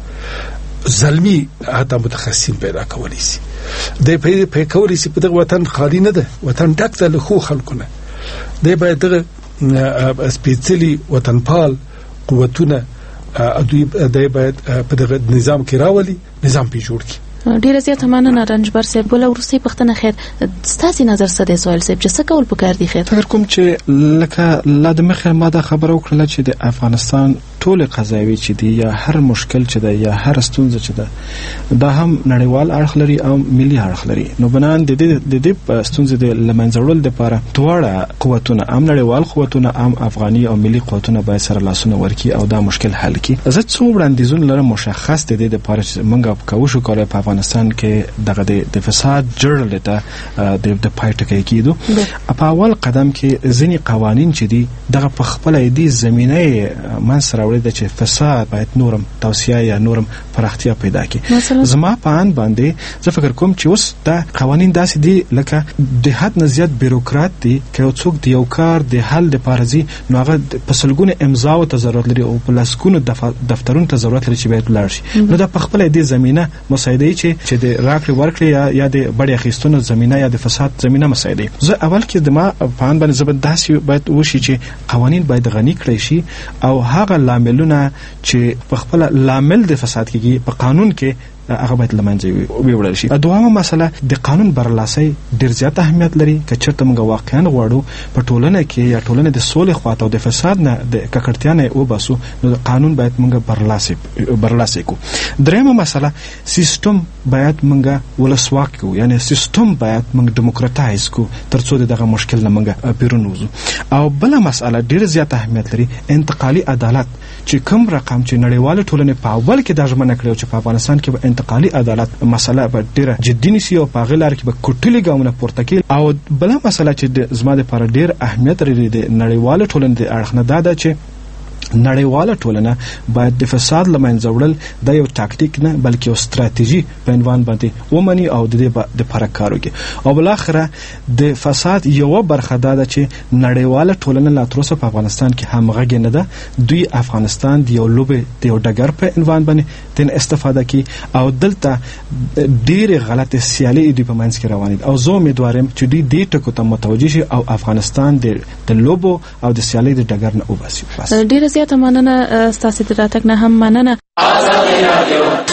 ظلمي حتی متخصصین پیدا کولی شي. د په کولی شي په دغه وطن خالي نه ده، وطن ډک ده له خو خلکونه. د باید دغه سپیڅلي وطنپال قوتونه دوی د باید په دغه نظام کې راولي نظام په جوړ کړي. ډیره زیاته مننه رنجبر صاحب. بل ورسې پښتنه خیر ستاسو نظر څه دی سوال صاحب چې څه کول پکار دي؟ خیر فکر کوم چې لکه لا د مخه ما دا خبره وکړه چې د افغانستان ټول قضاوی چې دی یا هر مشکل چې دی یا هر ستونزه چې ده دا هم نړیوال اړخ لري او ملي اړخ لري. نو بنان د دې ستونزه د لمنځوړل لپاره دواړه قوتونه هم نړیوال قوتونه هم افغاني او ملي قوتونه باید سره لاسونه ورکړي او دا مشکل حل کړي. زه څو وړاندیزونه لرم مشخص دي د لپاره چې موږ کوو کار په افغانستان کې دغه د فساد جوړل ته د پایټکې کېدو. په اول قدم کې ځینی قوانین چې دي دغه په خپل دی زمينه منسره د چې فساد باید نورم توسعه یا نورم پراختیا پیدا کړي. زما په ان باندې زه فکر کوم چې اوس دا قوانین داسې دي لکه د حد نه زیات بیروکرات دي که څوک د یو کار د حل لپاره ځي نو هغه په سلګونه امضا او ضرورت لري او په لاسکونو دفترونو ته ضرورت لري چې باید لاړ شي. نو دا په خپل دی زمينه مساعده چې د راکړې ورکړې یا د بډې اخیستونو زمينه یا د فساد زمينه مساعده. زه اول کې د ما په ان باندې زبر داسې باید وشي چې قوانین باید غني کړی شي او هغه لاملونه چې په خپل لامل د فساد کېږي په قانون کې هغه باید لمنځه ویوړل شي. دوامه مسله د قانون برلاسي ډیر زیات اهمیت لري که چېرته موږ واقعا غواړو په ټولنه کې یا ټولنه د سولې خواته او د فساد نه د ککړتیا نه وباسو نو قانون باید موږ برلاسي کو. درېمه مسله سیستم باید موږ ولسواک کو یعنی سیستم باید موږ ډیموکراتایز کو ترڅو دغه مشکل نه موږ پیرون وځو. او بل مسله ډیر زیات اهمیت لري انتقالي عدالت چې کوم رقم چې نړیواله ټولنه په اول کې د ژمنه کړو چې په افغانستان کې به انتقالي عدالت مسله به ډیره جدي نشي او په غلار کې به کوټلي ګامونه پورته کړي. او بل مسله چې زما لپاره ډیر اهمیت لري د نړیواله ټولنې د اړخ نه دا چې نړیواله ټولنه باید د فساد لمنځه وړل د یو تاکتیک نه بلکې یو ستراتیژي په عنوان باندې ومني او د دې د فرق کار وکړي. او بل اخره د فساد یو برخه ده چې نړیواله ټولنه لا تر اوسه په افغانستان کې همغږي نه ده. دوی افغانستان د یو لوبه د یو ډګر په عنوان باندې تن استفاده کوي او دلته ډېر غلط سیالي دی په منځ کې روان دي. او زه امیدوارم چې دوی دې ټکو ته متوجه شي او افغانستان د لوبو او د سیالي د ډګر نه وباسي. ډیر زیاته مننه ستاسو د راتګ نه هم مننه.